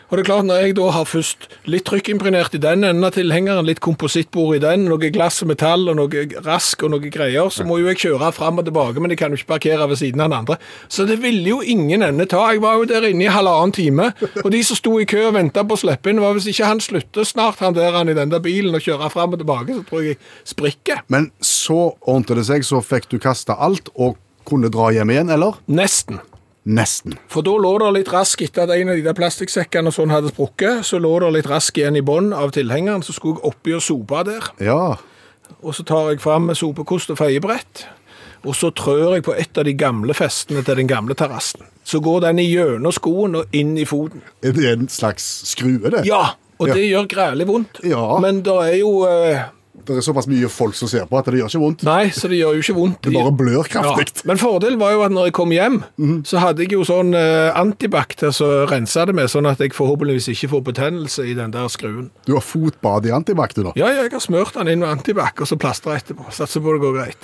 Og det er klart, når jeg da har først litt trykkimpregnert i den enden av tilhengeren, litt komposittbord i den, noe glass og metall og noe rask og noe greier, så må jo jeg kjøre frem og tilbake, men jeg kan jo ikke parkere ved siden av den andre. Så det ville jo ingen ende ta. Jeg var jo der inne i halvannen time, og de som sto i kø og ventet på å slippe inn, var hvis ikke han slutter snart, han der han i den der bilen, og kjøre frem og tilbake, så tror jeg jeg sprikker. Men så ordnet det seg, så fikk du kastet alt og kunne dra hjem igjen, eller? Nesten. Nesten. For da lå det litt rask etter at en av de der plastikksekkene og sånn hadde sprukket, så lå det litt rask igjen i bånd av tilhengeren, så skulle jeg oppi og sopa der. Ja. Og så tar jeg frem med sopekost og feiebrett, og så trør jeg på et av de gamle festene til den gamle terrassen. Så går den i gjennom skoen og inn i foten. Er det en slags skrue, det? Ja, og Ja. det gjør grælig vondt. Ja. Men det er jo... eh, Det er såpass mye folk som ser på at det gjør ikke vondt. Nei, så det gjør jo ikke vondt. Det bare blør kraftigt. Ja. Men fordelen var jo at når jeg kom hjem, så hadde jeg jo sånn eh, antibac til å rense det med, sånn at jeg forhåpentligvis ikke får betennelse i den der skruen. Du har fotbad i antibac, du da? Ja, jeg har smørt den inn med antibac, og så plastret etterpå. Satser på det går greit.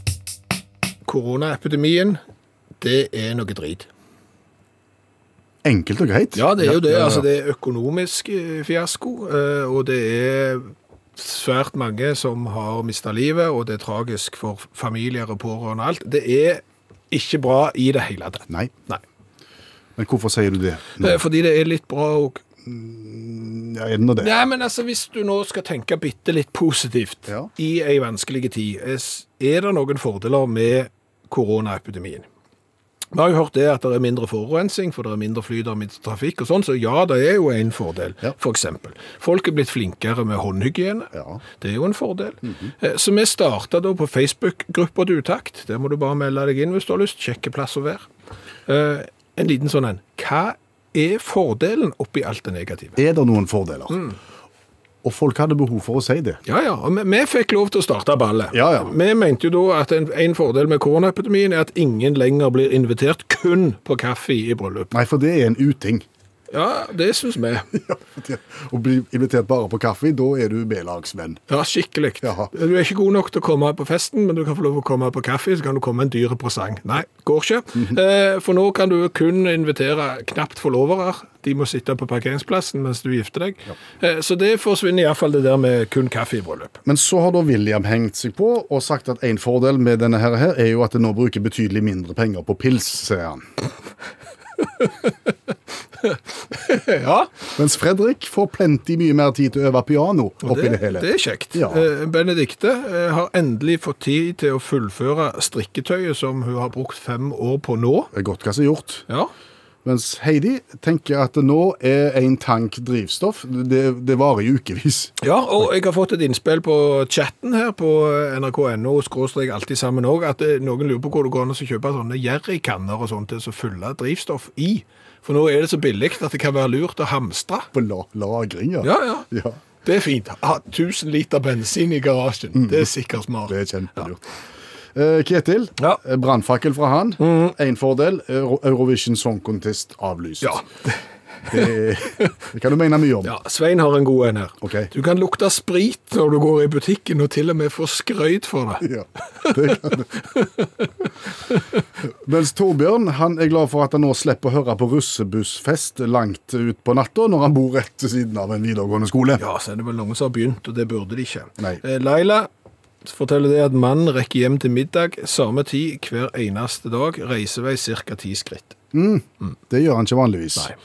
Koronaepidemien, det er noe drit. Enkelt og greit. Ja, det er jo det. Ja, ja, ja. Altså, det er økonomisk eh, fiasko, eh, og det er svært mange som har mistet livet, og det er tragisk for familier og pårørende og alt. Det er ikke bra i det hele tatt. Nei. Nei. Men hvorfor sier du det? Det er fordi det er litt bra og... Ja, er det nå det? Nei, men altså, hvis du nå skal tenke bitte litt positivt Ja. i en vanskelig tid, er- er det noen fordeler med koronaepidemien? Vi har jo hørt det at det er mindre forurensing, for det er mindre flyt og mindre trafikk og sånn, så ja, det er jo en fordel, Ja. for eksempel. Folk er blitt flinkere med håndhygiene. Ja. Det er jo en fordel. Eh, Så vi startet da på Facebook-gruppa til Utakt. Der må du bare melde deg inn hvis du har lyst. Sjekke plass og vær. Eh, En liten sånn en. Hva er fordelen oppi alt det negative? Er det noen fordeler? Og folk hadde behov for å si det. Ja, ja, og vi, vi fikk lov til å starte ballet. Ja, ja. Vi mente jo da at en, en fordel med koronaepidemien er at ingen lenger blir invitert kun på kaffe i bryllup. Nei, for det er en uting. Ja, det synes vi. Ja, for det- Å bli invitert bare på kaffe, da er du B-lagsvenn. Ja, skikkelig. Jaha. Du er ikke god nok til å komme på festen, men du kan få lov å komme på kaffe, så kan du komme en dyre presang. Nei, går ikke. Mhm. eh, for nå kan du kun invitere knapt forlovere. De må sitte på parkeringsplassen mens du gifter deg. Eh, så det forsvinner i hvert fall det der med kun kaffe i bryllup. Men så har da William hengt seg på og sagt at en fordel med denne her, her er jo at det nå bruker betydelig mindre penger på pils, sier han. Ja, Mens Fredrik får plenty mye mer tid til å øve piano oppi det, det, hele. det er kjekt. Ja. Eh, Benedikte eh, har endelig fått tid til å fullføre strikketøyet som hun har brukt fem år på nå. Det er godt hva som er gjort. Ja, Mens Heidi tenker at nå er en tank drivstoff. Det, det varer i ukevis. Ja, og jeg har fått et innspill på chatten her på N R K punkt no, skråstrek alltid sammen også, at eh, noen lurer på hvor det går an å kjøpe sånne jerrykanner og sånt til å fylle drivstoff i. For nå er det så billig at det kan være lurt å hamstre. På la lagring, ja. Ja, ja. Ja, Det er fint. Ha tusen liter bensin i garasjen. Det er sikkert smart. det er kjempelurt. Eh, Ketil, Ja. eh, brannfakkel fra han. En fordel, Euro Eurovision Song Contest avlyst. Ja. Det, det kan du mene mye om. Ja, Svein har en god en her. Ok. Du kan lukte sprit når du går i butikken og til og med få skrøyt for det. Ja, det kan du. Mens Torbjørn, han er glad for at han nå slipper å høre på russebussfest langt ut på natta når han bor rett til siden av en videregående skole. Ja, så er det vel noen som har begynt, og det burde de ikke. Nei. Eh, Laila forteller det at mannen rekker hjem til middag samme tid hver eneste dag, reisevei cirka ti skritt. Det gjør han ikke vanligvis. Nei.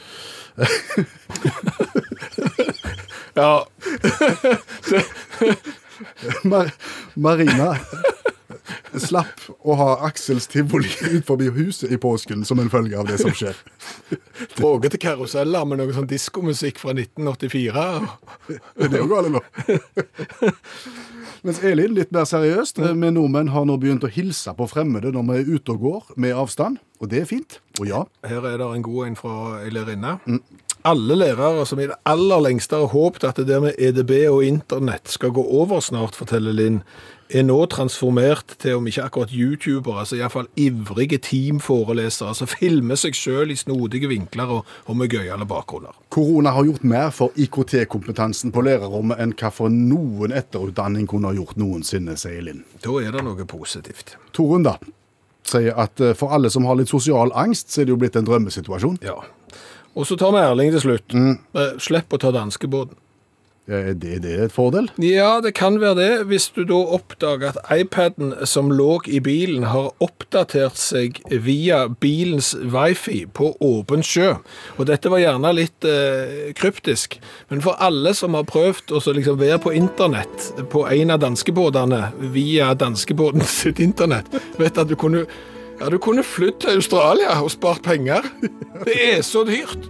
Ja, Mar Marina slapp å ha Aksels tivoli ut forbi huset i påsken som en følge av det som skjer. bråkete karuseller med noe sånn diskomusikk fra nitten åttifire. Er det jo gale nå? Mens Elin, litt mer seriøst, vi nordmenn har nå begynt å hilse på fremmede når vi er ute og går med avstand, og det er fint. Og ja, Her er det en god en fra en lærerinne. Alle lærere som i det aller lengste har håpet at det der med E D B og internett skal gå over snart, forteller Linn, er nå transformert til om ikke akkurat YouTubere, altså i hvert fall ivrige teamforelesere, som filmer seg selv i snodige vinkler og, og med gøyale bakgrunner. korona har gjort mer for I K T-kompetansen på lærerrommet enn hva for noen etterutdanning kunne ha gjort noensinne, sier Linn. Da er det noe positivt. Torunn da, sier at eh, for alle som har litt sosial angst, så er det jo blitt en drømmesituasjon. Ja. Og så tar vi Erling til slutt. Mm. Slipp å ta danskebåten. Er det, det et fordel? Ja, det kan være det, hvis du da oppdager at iPaden som lå i bilen har oppdatert seg via bilens wifi på åpen sjø. Og dette var gjerne litt eh, kryptisk, men for alle som har prøvd å liksom være på internett på en av danskebåtene via danskebåten sitt internett, vet at du kunne, ja, du kunne flytt til Australia og spart penger. Det er så dyrt.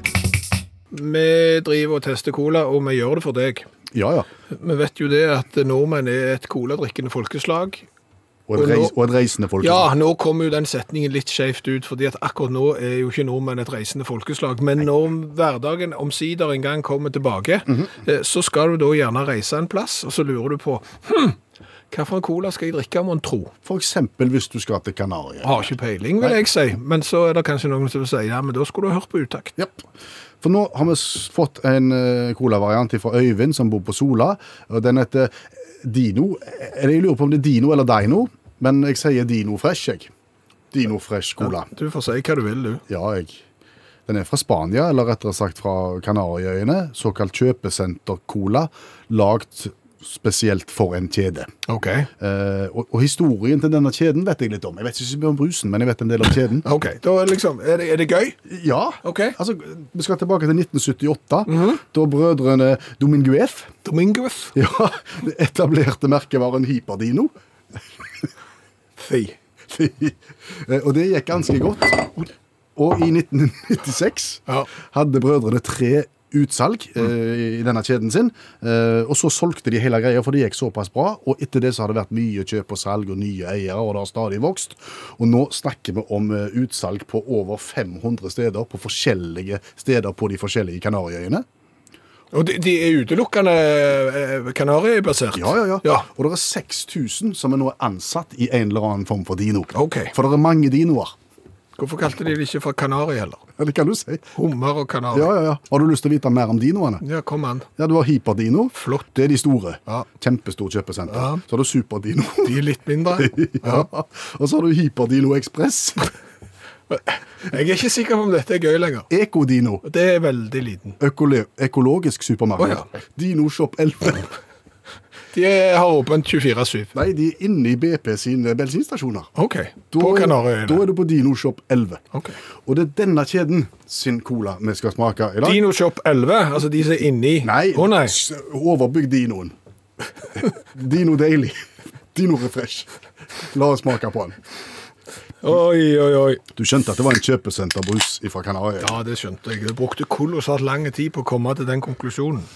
Vi driver og tester cola, og vi gjør det for deg. Ja, ja. Vi vet jo det at nordmenn er et coladrikkende folkeslag. Og et, reis, og et reisende folkeslag. Ja, nå kommer jo den setningen litt skjevt ut, fordi at akkurat nå er jo ikke nordmenn et reisende folkeslag. Men når hverdagen omsider en gang kommer tilbake, mm-hmm. så skal du da gjerne reise en plass, og så lurer du på, hm, hva for en cola skal jeg drikke om man tror? For eksempel hvis du skal til Kanariøyene. Har ikke peiling, vil jeg si. Men så er det kanskje noen som vil si, ja, men da skulle du hørt på utakt. Yep. For nå har vi fått en cola-variant fra Øyvind som bor på Sola, og den heter Dino. Jeg lurer på om det er Dino eller Dino, men jeg sier Dino Fresh, jeg. Dino Fresh cola. Ja, du får si hva du vil, du. Ja, jeg. Den er fra Spania, eller rettere sagt fra Kanariøyene, såkalt kjøpesenter-cola, lagt spesielt for en kjede. Ok. Eh, og, og historien til denne kjeden vet jeg litt om. Jeg vet ikke så mye om brusen, men jeg vet en del om kjeden. Ok, da er, liksom, er, det, er det gøy? Ja. Ok. Altså, vi skal tilbake til nitten syttiåtte, mm-hmm. da brødrene Dominguez, Dominguez? ja, det etablerte merkevaren Hyperdino. Fy. Fy. Eh, og det gikk ganske godt. Og i nitten nittiseks ja. hadde brødrene tre utsalg eh, i denne kjeden sin, eh, og så solgte de hele greia, for det gikk såpass bra, og etter det så har det vært mye kjøp og salg og nye eiere, og det har stadig vokst, og nå snakker vi om uh, utsalg på over fem hundre steder, på forskjellige steder på de forskjellige Kanariøyene. Og de, de er utelukkende eh, Kanariøy-basert? Ja, ja, ja, ja. Og det er seks tusen som er nå ansatt i en eller annen form for dino. Ok. For det er mange dinoer. Hvorfor kalte de det ikke for Kanari heller? Ja, det kan du si. Hummer og kanari. Ja, ja, ja. Har du lyst til å vite mer om dinoene? Ja, kom an. Ja, du har Hyperdino. Flott. Det er de store. Ja. Kjempestor kjøpesenter. Ja. Så har du Superdino. De er litt mindre. ja. ja. Og så har du Hyperdino Express. Jeg er ikke sikker på om dette er gøy lenger. Ekodino. Det er veldig liten. Økolo- økologisk supermarked. Oh, ja. Dino Shop elleve. De har åpent tjuefire syv. Nei, de er inne i B P sine bensinstasjoner. Ok, da, på Kanariøyene. Da er du på Dino Shop elleve. Ok. Og det er denne kjeden sin cola vi skal smake i dag. Dino Shop elleve, altså de som er inne i... Nei, oh, nei. overbygg Dinoen. Dino Daily. Dino Refresh. La oss smake på den. Oi, oi, oi. Du skjønte at det var en kjøpesenterbrus fra Kanariøyene? Ja, det skjønte jeg. Jeg brukte kolossalt lang tid på å komme til den konklusjonen.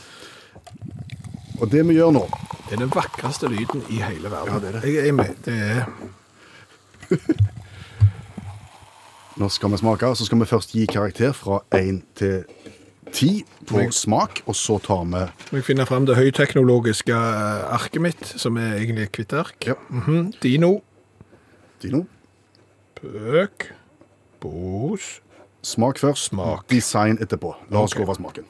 Og det vi gjør nå... Det er den vakreste lyden i hele verden. Ja, det er det. Jeg er med. Det er... Nå skal vi smake, og så skal vi først gi karakter fra én til ti på jeg... smak, og så tar vi... Jeg finner frem det høyteknologiske arket mitt, som er egentlig et kvitterk. Ja. Mm-hmm. Dino. Dino. Pøk. Bos. Smak først. Smak. Design etterpå. La oss okay. gå over smaken.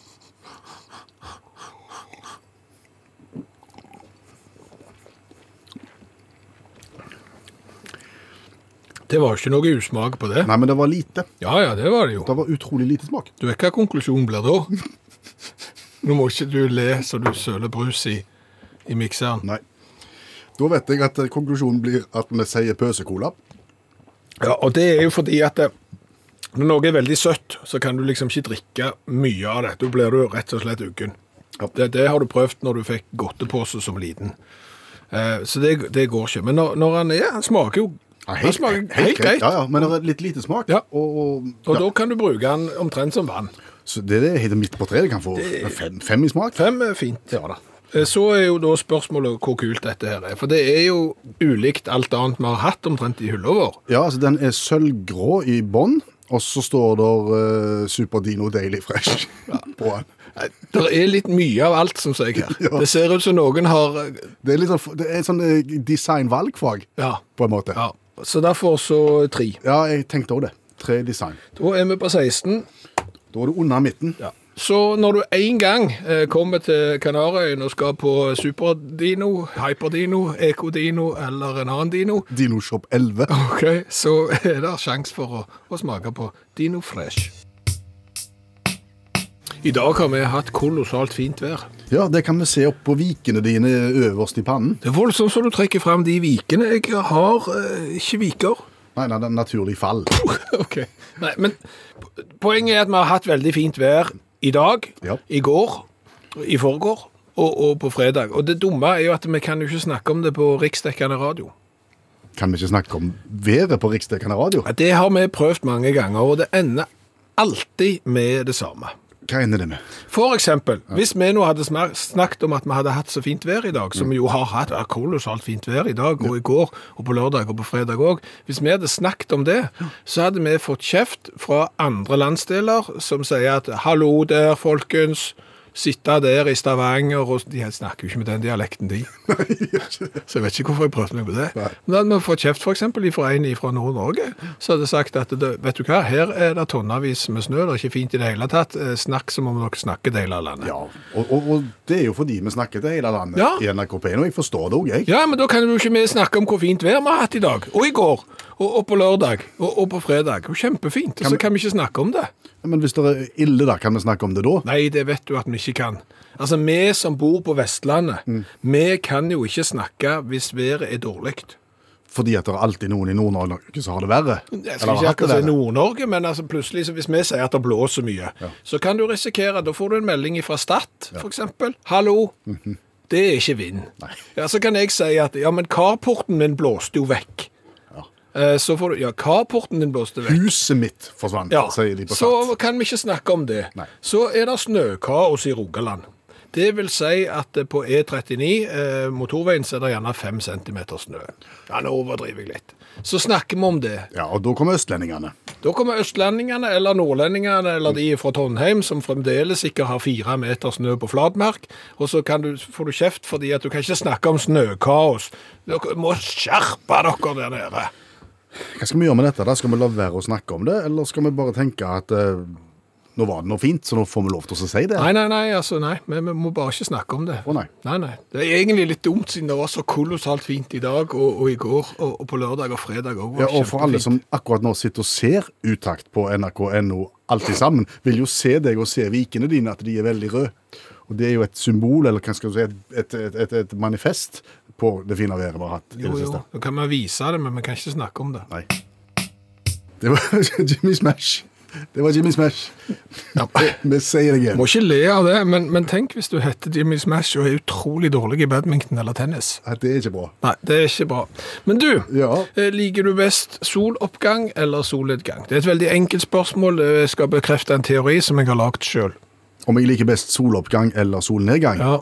Det var ikke noe usmak på det. Nei, men det var lite. Ja, ja, det var det jo. Det var utrolig lite smak. Du vet hva konklusjonen blir da? Nå må ikke du le så du søler brus i, i mikseren. Nei. Da vet jeg at konklusjonen blir at vi sier pøsekola. Ja, og det er jo fordi at det, når noe er veldig søtt, så kan du liksom ikke drikke mye av det. Da blir du rett og slett uggen. Ja. Det, det har du prøvd når du fikk godtepose som liten. Eh, så det, det går ikke. Men når, når han er, han smaker jo Ja, helt, smaker helt, helt greit. Ja, ja, men det er litt lite smak. Ja. Og, og, og ja. da kan du bruke den omtrent som vann. Så det er helt midt på treet. Det kan få det... fem, fem i smak. Fem er fint. Ja da. Så er jo da spørsmålet hvor kult dette her er. For det er jo ulikt alt annet vi har hatt omtrent i hylla vår. Ja, altså den er sølvgrå i bånd, og så står der uh, Super Dino Daily Fresh ja. på den. Det er litt mye av alt som sier her. Ja. Det ser ut som noen har... Det er litt sånn, det er sånn design-valgfag, ja. på en måte. Ja. Så derfor så tre. Ja, jeg tenkte også det. Tre design. Da er vi på seksten. Da er du under midten. Ja. Så når du en gang eh, kommer til Kanariøyene og skal på Superdino, Hyperdino, Ekodino eller en annen dino, Dino Shop elleve, ok, så er det sjans for å, å smake på Dino Fresh. I dag har vi hatt kolossalt fint vær. Ja, det kan vi se opp på vikene dine øverst i pannen. Det er voldsomt så du trekker frem de vikene. Jeg har eh, ikke viker. Nei, nei, det er naturlig fall. Ok. Nei, men poenget er at vi har hatt veldig fint vær i dag, Ja. i går, i forgår og, og på fredag. Og det dumme er jo at vi kan jo ikke snakke om det på riksdekkende radio. Kan vi ikke snakke om været på riksdekkende radio? Ja, det har vi prøvd mange ganger, og det ender alltid med det samme. Hva ender det med? For eksempel, hvis vi nå hadde snak- snakket om at vi hadde hatt så fint vær i dag, som vi jo har hatt ja, kolossalt fint vær i dag, og i går, og på lørdag, og på fredag også, hvis vi hadde snakket om det, så hadde vi fått kjeft fra andre landsdeler som sier at hallo der, folkens, sitte der i Stavanger, og de snakker jo ikke med den dialekten de. Så jeg vet ikke hvorfor jeg prøvde meg på det. Nei. Men da hadde vi fått kjeft for eksempel fra en fra Nord-Norge, så hadde sagt at, det, vet du hva, her er det tonnevis med snø, det er ikke fint i det hele tatt, snakk som om dere snakker det hele landet. Ja, og, og, og det er jo fordi vi snakker til hele landet Ja. i N R K P, og jeg forstår det også, jeg. Ja, men da kan jo ikke vi snakke om hvor fint vær vi har hatt i dag, og i går, og, og på lørdag, og, og på fredag. Og kjempefint, og så kan vi ikke snakke om det. Men hvis det er ille da, kan vi snakke om det da? Nei, det vet du at vi ikke kan. Altså, vi som bor på Vestlandet, Mm. vi kan jo ikke snakke hvis været er dårligt. Fordi at det er alltid noen i Nord-Norge som har det verre. Jeg Eller skal har ikke hatt det akkurat si verre. Nord-Norge, men altså plutselig, så hvis vi sier at det blåser mye, så kan du risikere, da får du en melding fra Stad, for eksempel. Hallo, det er ikke vind. Nei. Ja, så kan jeg si at, ja, men carporten min blåste jo vekk. Eh, Så får du, ja, carporten din blåste vekk. Huset mitt forsvant, Ja, sier de på så Stad. kan vi ikke snakke om det. Nei. Så er det snøkaos i Rogaland. Det vil si at på E trettini, eh, motorveien, så er det gjerne fem centimeter snø. Ja, nå overdriver jeg litt. Så snakker vi om det. Ja, og da kommer østlendingene. Da kommer østlendingene, eller nordlendingene, eller de fra Trondheim, som fremdeles ikke har fire meter snø på flatmark, og så kan du, får du kjeft fordi at du kan ikke snakke om snøkaos. Dere må skjerpe dere der nede. Hva skal vi gjøre med dette da? Skal vi la være å snakke om det, eller skal vi bare tenke at eh, nå var det noe fint, så nå får vi lov til å si det? Nei, nei, nei, altså, nei, vi, vi må bare ikke snakke om det. Å nei. Nei, nei. Det er egentlig litt dumt siden det var så kolossalt fint i dag, og, og i går, og, og på lørdag og fredag også. Ja, og for alle som akkurat nå sitter og ser Utakt på N R K N O alltid sammen, vil jo se deg og se vikene dine, at de er veldig røde. Og det er jo et symbol, eller hva skal du si, et, et, et, et manifest på det fine været vi har hatt i Jo, det jo, siste. da kan vi vise det, men vi kan ikke snakke om det. Nei. Det var Jimmy Smash. Det var Jimmy Smash. Ja. Vi sier det igjen. Må ikke le av det, men, men tenk hvis du heter Jimmy Smash og er utrolig dårlig i badminton eller tennis. Nei, det er ikke bra. Nei, det er ikke bra. Men du, Ja. eh, liker du best soloppgang eller solnedgang? Det er et veldig enkelt spørsmål. Jeg skal bekrefte en teori som jeg har lagt selv. Om jeg liker best soloppgang eller solnedgang? Ja.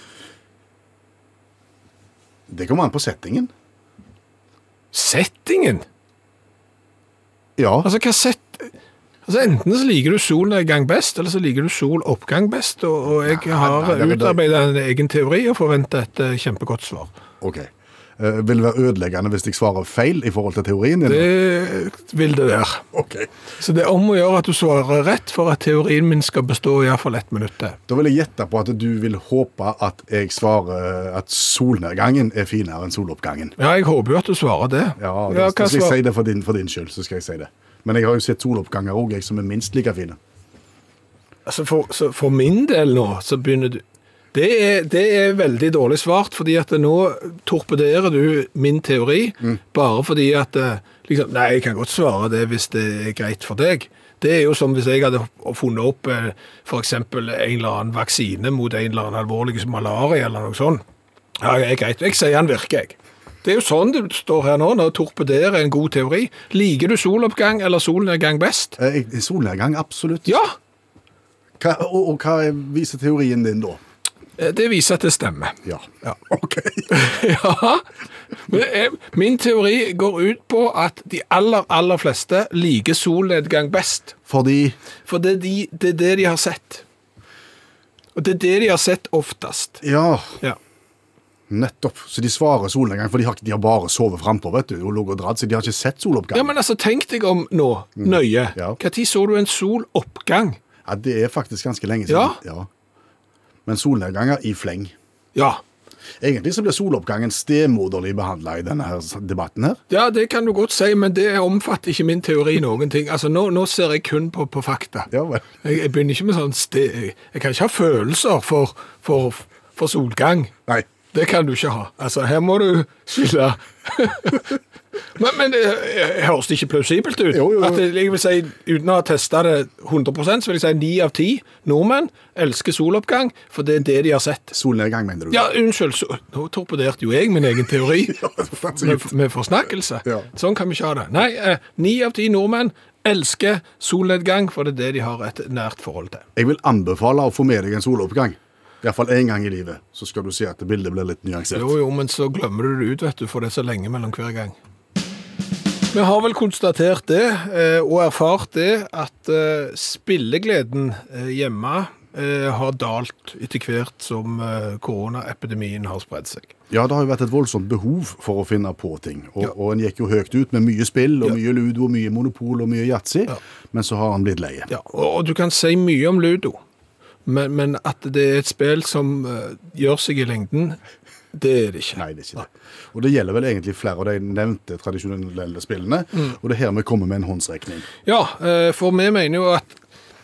Det kommer an på settingen. Settingen? Ja. Altså, hva sett... Altså, enten så liker du solnedgang best, eller så liker du soloppgang best, og, og jeg har nei, det er- utarbeidet en egen teori og forventer et eh, kjempegodt svar. Ok. Eh, vil det være ødeleggende hvis jeg svarer feil i forhold til teorien din? Det vil det være. Ok. Så det er om å gjøre at du svarer rett for at teorien min skal bestå i hvert fall ett minutt til. Da vil jeg gjette på at du vil håpe at jeg svarer at solnedgangen er finere enn soloppgangen. Ja, jeg håper jo at du svarer det. Ja, Ja, da, hva da skal jeg svar- si det for din, for din skyld, så skal jeg si det. Men jeg har jo sett soloppganger også, jeg, som er minst like fine. Altså for, så for min del nå, så begynner du... Det er, det er veldig dårlig svart, fordi at nå torpederer du min teori, bare fordi at, eh, liksom, nei, jeg kan godt svare det hvis det er greit for deg. Det er jo som hvis jeg hadde funnet opp eh, for eksempel en eller annen vaksine mot en eller annen alvorlig malaria eller noe sånt. Ja, det er greit. Jeg sier han virker, jeg. Det er jo sånn det står her nå, når du torpederer en god teori. Liker du soloppgang eller solnedgang best? Eh, jeg- Solnedgang, absolutt. Ja, Hva, og, og hva viser teorien din da? eh, det viser at det stemmer. Ja. Ja. Ok. Ja, men jeg, min teori går ut på at de aller, aller fleste liker solnedgang best. Fordi For det er, de, det er det de har sett. Og det er det de har sett oftest. Ja, Ja. nettopp. Så de svarer solnedgang, for de har, ikke- de har bare sovet frempå, vet du, og lå og dratt, så de har ikke sett soloppgang. Ja, men altså, tenk deg om nå, nøye. Ja. Hva tid så du en soloppgang? Ja, det er faktisk ganske lenge siden. Ja. Ja. Men solnedganger i fleng. Ja. Egentlig så blir soloppgangen stemoderlig behandlet i denne her debatten her. Ja, det kan du godt si, men det omfatter ikke min teori noen ting. Altså, nå, nå ser jeg kun på, på fakta. Ja, vel. Jeg, jeg begynner ikke med sånn ste... Jeg kan ikke ha følelser for, for, for solgang. Nei. Det kan du ikke ha. Altså, her må du skylde. men men det høres det ikke plausibelt ut? Jo, jo, jo. At jeg vil si, uten å ha testet det hundre prosent, så vil jeg si ni av ti nordmenn elsker soloppgang, for det er det de har sett. Solnedgang, mener du? Ja, unnskyld, så, nå torpederte jo jeg min egen teori Ja, det var så med, gitt. med forsnakkelse. Ja. Sånn kan vi ikke ha det. Nei, eh, ni av ti nordmenn elsker solnedgang, for det er det de har et nært forhold til. Jeg vil anbefale å få med deg en soloppgang. I hvert fall en gang i livet, så skal du se at det bildet blir litt nyansert. Jo, jo, men så glemmer du det ut, vet du, for det er så lenge mellom hver gang. Vi har vel konstatert det, eh, og erfart det, at eh, spillegleden eh, hjemme eh, har dalt etter hvert som eh, koronaepidemien har spredt seg. Ja, det har jo vært et voldsomt behov for å finne på ting. Og, Ja. og en gikk jo høyt ut med mye spill, og Ja. mye ludo, og mye monopol, og mye yatzy. Ja. Men så har han blitt leie. Ja, og, og du kan si mye om Ludo, men, men at det er et spill som eh, gjør seg i lengden, det er det ikke. Nei, det er ikke det. Og det gjelder vel egentlig flere av de nevnte tradisjonelle spillene, Mm. og det er her vi kommer med en håndsrekning. Ja, eh, for vi mener jo at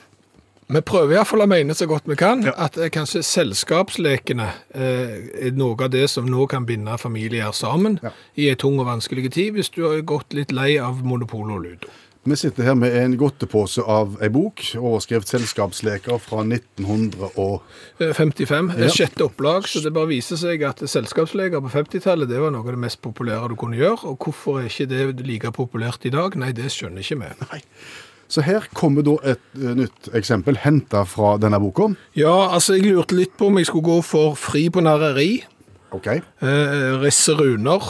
vi prøver i hvert fall å mene så godt vi kan, at eh, kanskje selskapslekene eh, er noe av det som nå kan binde familier sammen Ja. i en tung og vanskelig tid, hvis du har gått litt lei av monopol og Ludo. Vi sitter her med en godtepose av en bok, overskrevet Selskapsleker fra nitten hundre og... Eh, femtifem, Ja. et sjette opplag, så det bare viser seg at selskapsleker på femtitallet, det var noe av det mest populære du kunne gjøre, og hvorfor er ikke det like populært i dag? Nei, det skjønner ikke vi. Nei. Så her kommer da et uh, nytt eksempel, hentet fra denne boka. Ja, altså jeg lurte litt på om jeg skulle gå for fri på næreri, Ok. eh, risse runer,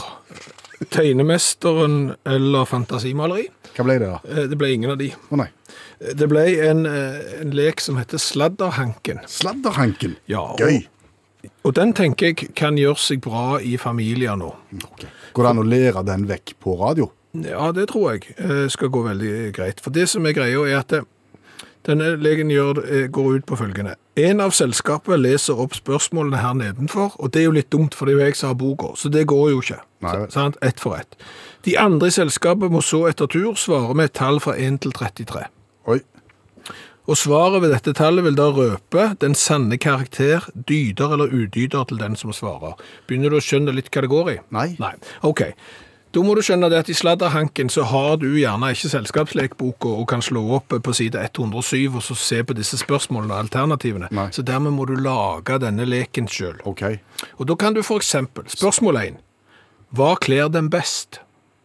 tegnemesteren eller fantasimaleri. Hva ble det da? Eh, det ble ingen av de. Å nei. Eh, Det ble en, eh, en lek som heter Sladderhanken. Sladderhanken. Ja, og, Gøy. og den tenker jeg kan gjøre seg bra i familier nå. Ok. Går det an å lære den vekk på radio? Ja, det tror jeg eh, skal gå veldig greit. For det som er greia er at eh, denne legen gjør, eh, går ut på følgende. En av selskapet leser opp spørsmålene her nedenfor, og det er jo litt dumt, for det er jo jeg som har boka, så det går jo ikke. Nei. Så, sant? Ett for ett. De andre i selskapet må så etter tur svare med et tall fra én til trettitre. Oi. Og svaret ved dette tallet vil da røpe den sanne karakter, dyder eller udyder til den som svarer. Begynner du å skjønne litt hva det går i? Nei. Nei. Ok. Da må du skjønne det at i Sladderhanken så har du gjerne ikke selskapslekboka og kan slå opp på side ett hundre og syv og så se på disse spørsmålene og alternativene. Nei. Så dermed må du lage denne leken selv. Ok. Og da kan du for eksempel, spørsmål én, hva kler den best?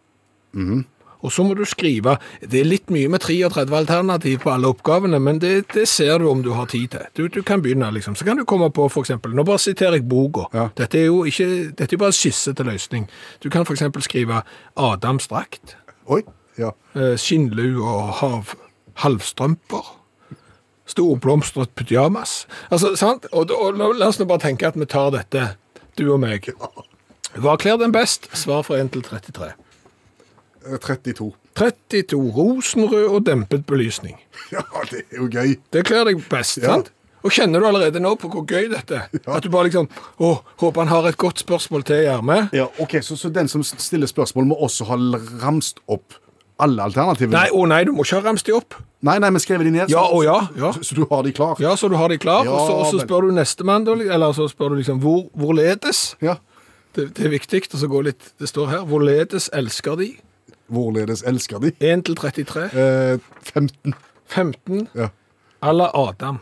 Og så må du skrive, det er litt mye med treogtredve alternativ på alle oppgavene, men det, det ser du om du har tid til. Du, du kan begynne liksom, så kan du komme på for eksempel, nå bare siterer jeg boka. Ja. Dette er jo ikke, dette er bare skisse til løsning. Du kan for eksempel skrive Adams drakt, Oi. Ja. eh, skinnlue og hav, halvstrømper, storblomstret pyjamas. Altså, sant? Og, og, og la oss nå bare tenke at vi tar dette, du og meg. Hva kler den best? Svar fra én til trettitre. Eh, trettito. trettito, rosenrød og dempet belysning. Ja, det er jo gøy. Det kler deg best, Ja. sant? Og kjenner du allerede nå på hvor gøy dette er? At du bare liksom, å, håper han har et godt spørsmål til Gjerme. Ja, ok, så, så den som stiller spørsmål må også ha ramst opp alle alternativene? Nei, å nei, du må ikke ha ramst de opp. Nei, nei, men skrevet de ned. Ja, så- å ja, ja. Så, så du har de klar? Ja, så du har de klar, Ja, og så, og så vel. spør du nestemann, da, eller så spør du liksom, hvor, hvorledes? Ja. Det, det er viktig, og så går litt, det står her, hvorledes elsker de? Hvorledes elsker de? én til trettitre, Eh, femten. femten, Ja. alla Adam.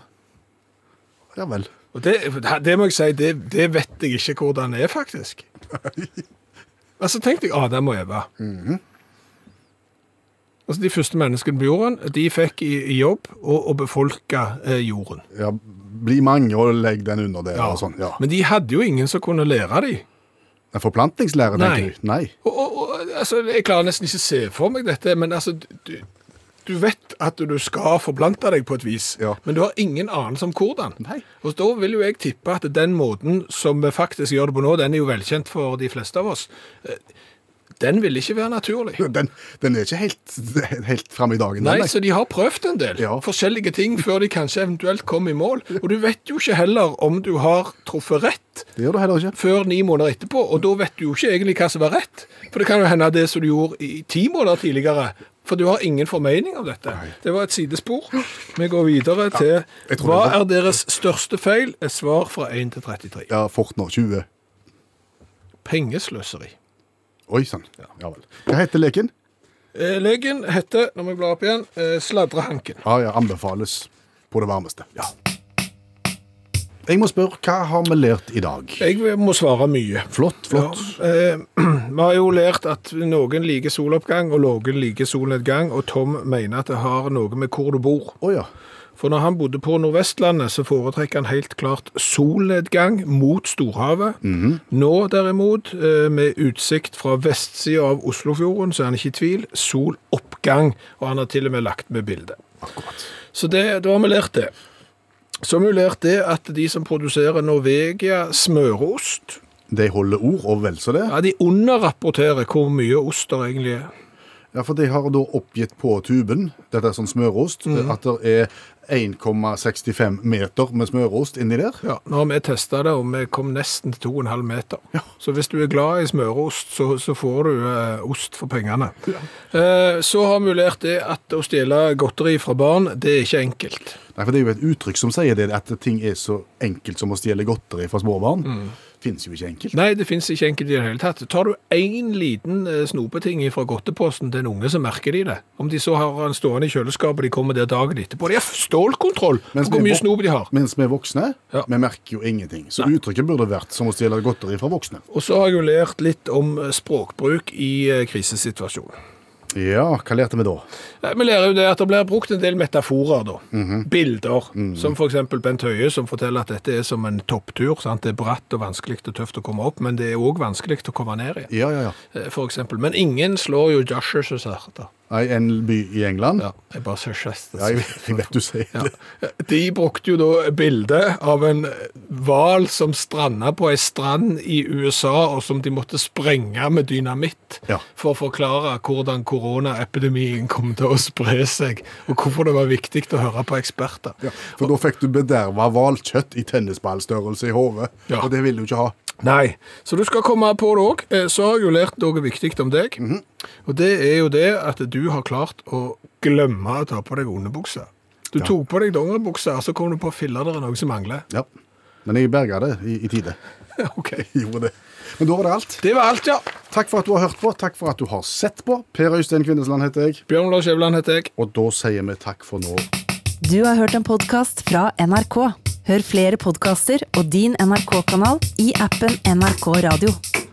Ja vel. Og det, det må jeg si, det, det vet jeg ikke hvordan det er, faktisk. Altså, tenk deg Adam og Eva. Altså, de første menneskene på jorden, de fikk i, i jobb å, å befolke eh, jorden. Ja, bli mange og legg den under der og sånn. Ja. Men de hadde jo ingen som kunne lære dem. En forplantningslære, Nei. tenker du? Nei. Og, og, og altså, jeg klarer nesten ikke å se for meg dette, men altså, du, du vet at du skal forplante deg på et vis, Ja. men du har ingen anelse om hvordan. Nei. Og da vil jo jeg tippe at den måten som vi faktisk gjør det på nå, den er jo velkjent for de fleste av oss. Eh, Den vil ikke være naturlig. Den, den er ikke helt, helt frem i dagen. Nei, den, så de har prøvd en del Ja. forskjellige ting før de kanskje eventuelt kommer i mål. Og du vet jo ikke heller om du har truffet rett Det gjør du heller ikke. før ni måneder etterpå, og da vet du jo ikke egentlig hva som var rett. For det kan jo hende det som du gjorde i ti måneder tidligere, for du har ingen formening av dette. Det var et sidespor. Vi går videre til jeg tror hva det var- er deres største feil? Et svar fra en til trettitre. Ja, fort nå, tjue. Pengesløseri. Oi, sann. Ja vel. Hva heter leken? Eh, Legen heter, når vi blar opp igjen, eh, Sladrehanken. Ja, ja, anbefales på det varmeste. Ja. Jeg må spørre, hva har vi lært i dag? Jeg må svare mye. Flott, flott. Ja, eh, vi har jo lært at noen liker soloppgang og noen liker solnedgang, og Tom mener at det har noe med hvor du bor. Å ja. For når han bodde på Nordvestlandet, så foretrekker han helt klart solnedgang mot Storhavet. Nå derimot, eh, med utsikt fra vestsiden av Oslofjorden, så er han ikke i tvil, soloppgang, og han har til og med lagt med bildet. Akkurat. Så det, da har vi lært det. Så har vi lært det at de som produserer Norvegia smørost, De holder ord, og vel så det. ja, de underrapporterer hvor mye ost der egentlig er. Ja, for de har da oppgitt på tuben, dette er sånn smørost, at det er en komma sekstifem meter med smørost inni der. Ja, nå har vi testet det, og vi kom nesten til to og en halv meter. Så hvis du er glad i smørost, så, så får du eh, ost for pengene. Eh, så har vi lært det at å stjele godteri fra barn, det er ikke enkelt. Nei, for det er jo et uttrykk som sier det, at ting er så enkelt som å stjele godteri fra små barn. Finnes jo ikke enkelt. Nei, det finnes ikke enkelt i det hele tatt. Tar du en liten eh, snopeting fra godteposten til en unge, så merker de det. Om de så har en stående i kjøleskapet, de kommer der dagen etterpå. De har stålkontroll på hvor mye snop de har. Mens vi er voksne, Ja. vi merker jo ingenting. Så uttrykket burde vært som å stjele godteri fra voksne. Og så har jeg jo lært litt om eh, språkbruk i eh, krisesituasjonen. Ja, hva lærte vi da? Nei, vi lærer jo det at det blir brukt en del metaforer da. Bilder, som for eksempel Bent Høie, som forteller at dette er som en topptur, sant? Det er bratt og vanskelig og tøft å komme opp, men det er også vanskelig å komme ned igjen, Ja, ja, ja. eh, for eksempel. Men ingen slår jo Joshua da. Nei, en by i England. Ja, jeg bare ser gest. Ja, jeg, jeg vet du sier det. De brukte jo da bildet av en hval som strandet på en strand i U S A, og som de måtte sprenge med dynamitt Ja. for å forklare hvordan koronaepidemien kom til å spre seg, og hvorfor det var viktig å høre på eksperter. Ja, for da fikk du bederva hvalkjøtt i tennisballstørrelse i håret, Ja. og det vil du ikke ha. Nei, så du skal komme på det også. Så har jeg jo lært noe viktig om deg, og det er jo det at du har klart å glemme å ta på deg underbukser. Du Ja. tok på deg dongeribukser, så kom du på å fylle der er noe som mangler. Ja, men jeg berget det i, i tide. Ok. Jeg gjorde det. Men da var det alt. Det var alt, ja. Takk for at du har hørt på, takk for at du har sett på. Per Øystein Kvindesland heter jeg, Bjørn Lars Skjæveland heter jeg. og da sier vi takk for nå. Du har hørt en podcast fra N R K. Hør flere podcaster og din N R K-kanal i appen N R K Radio.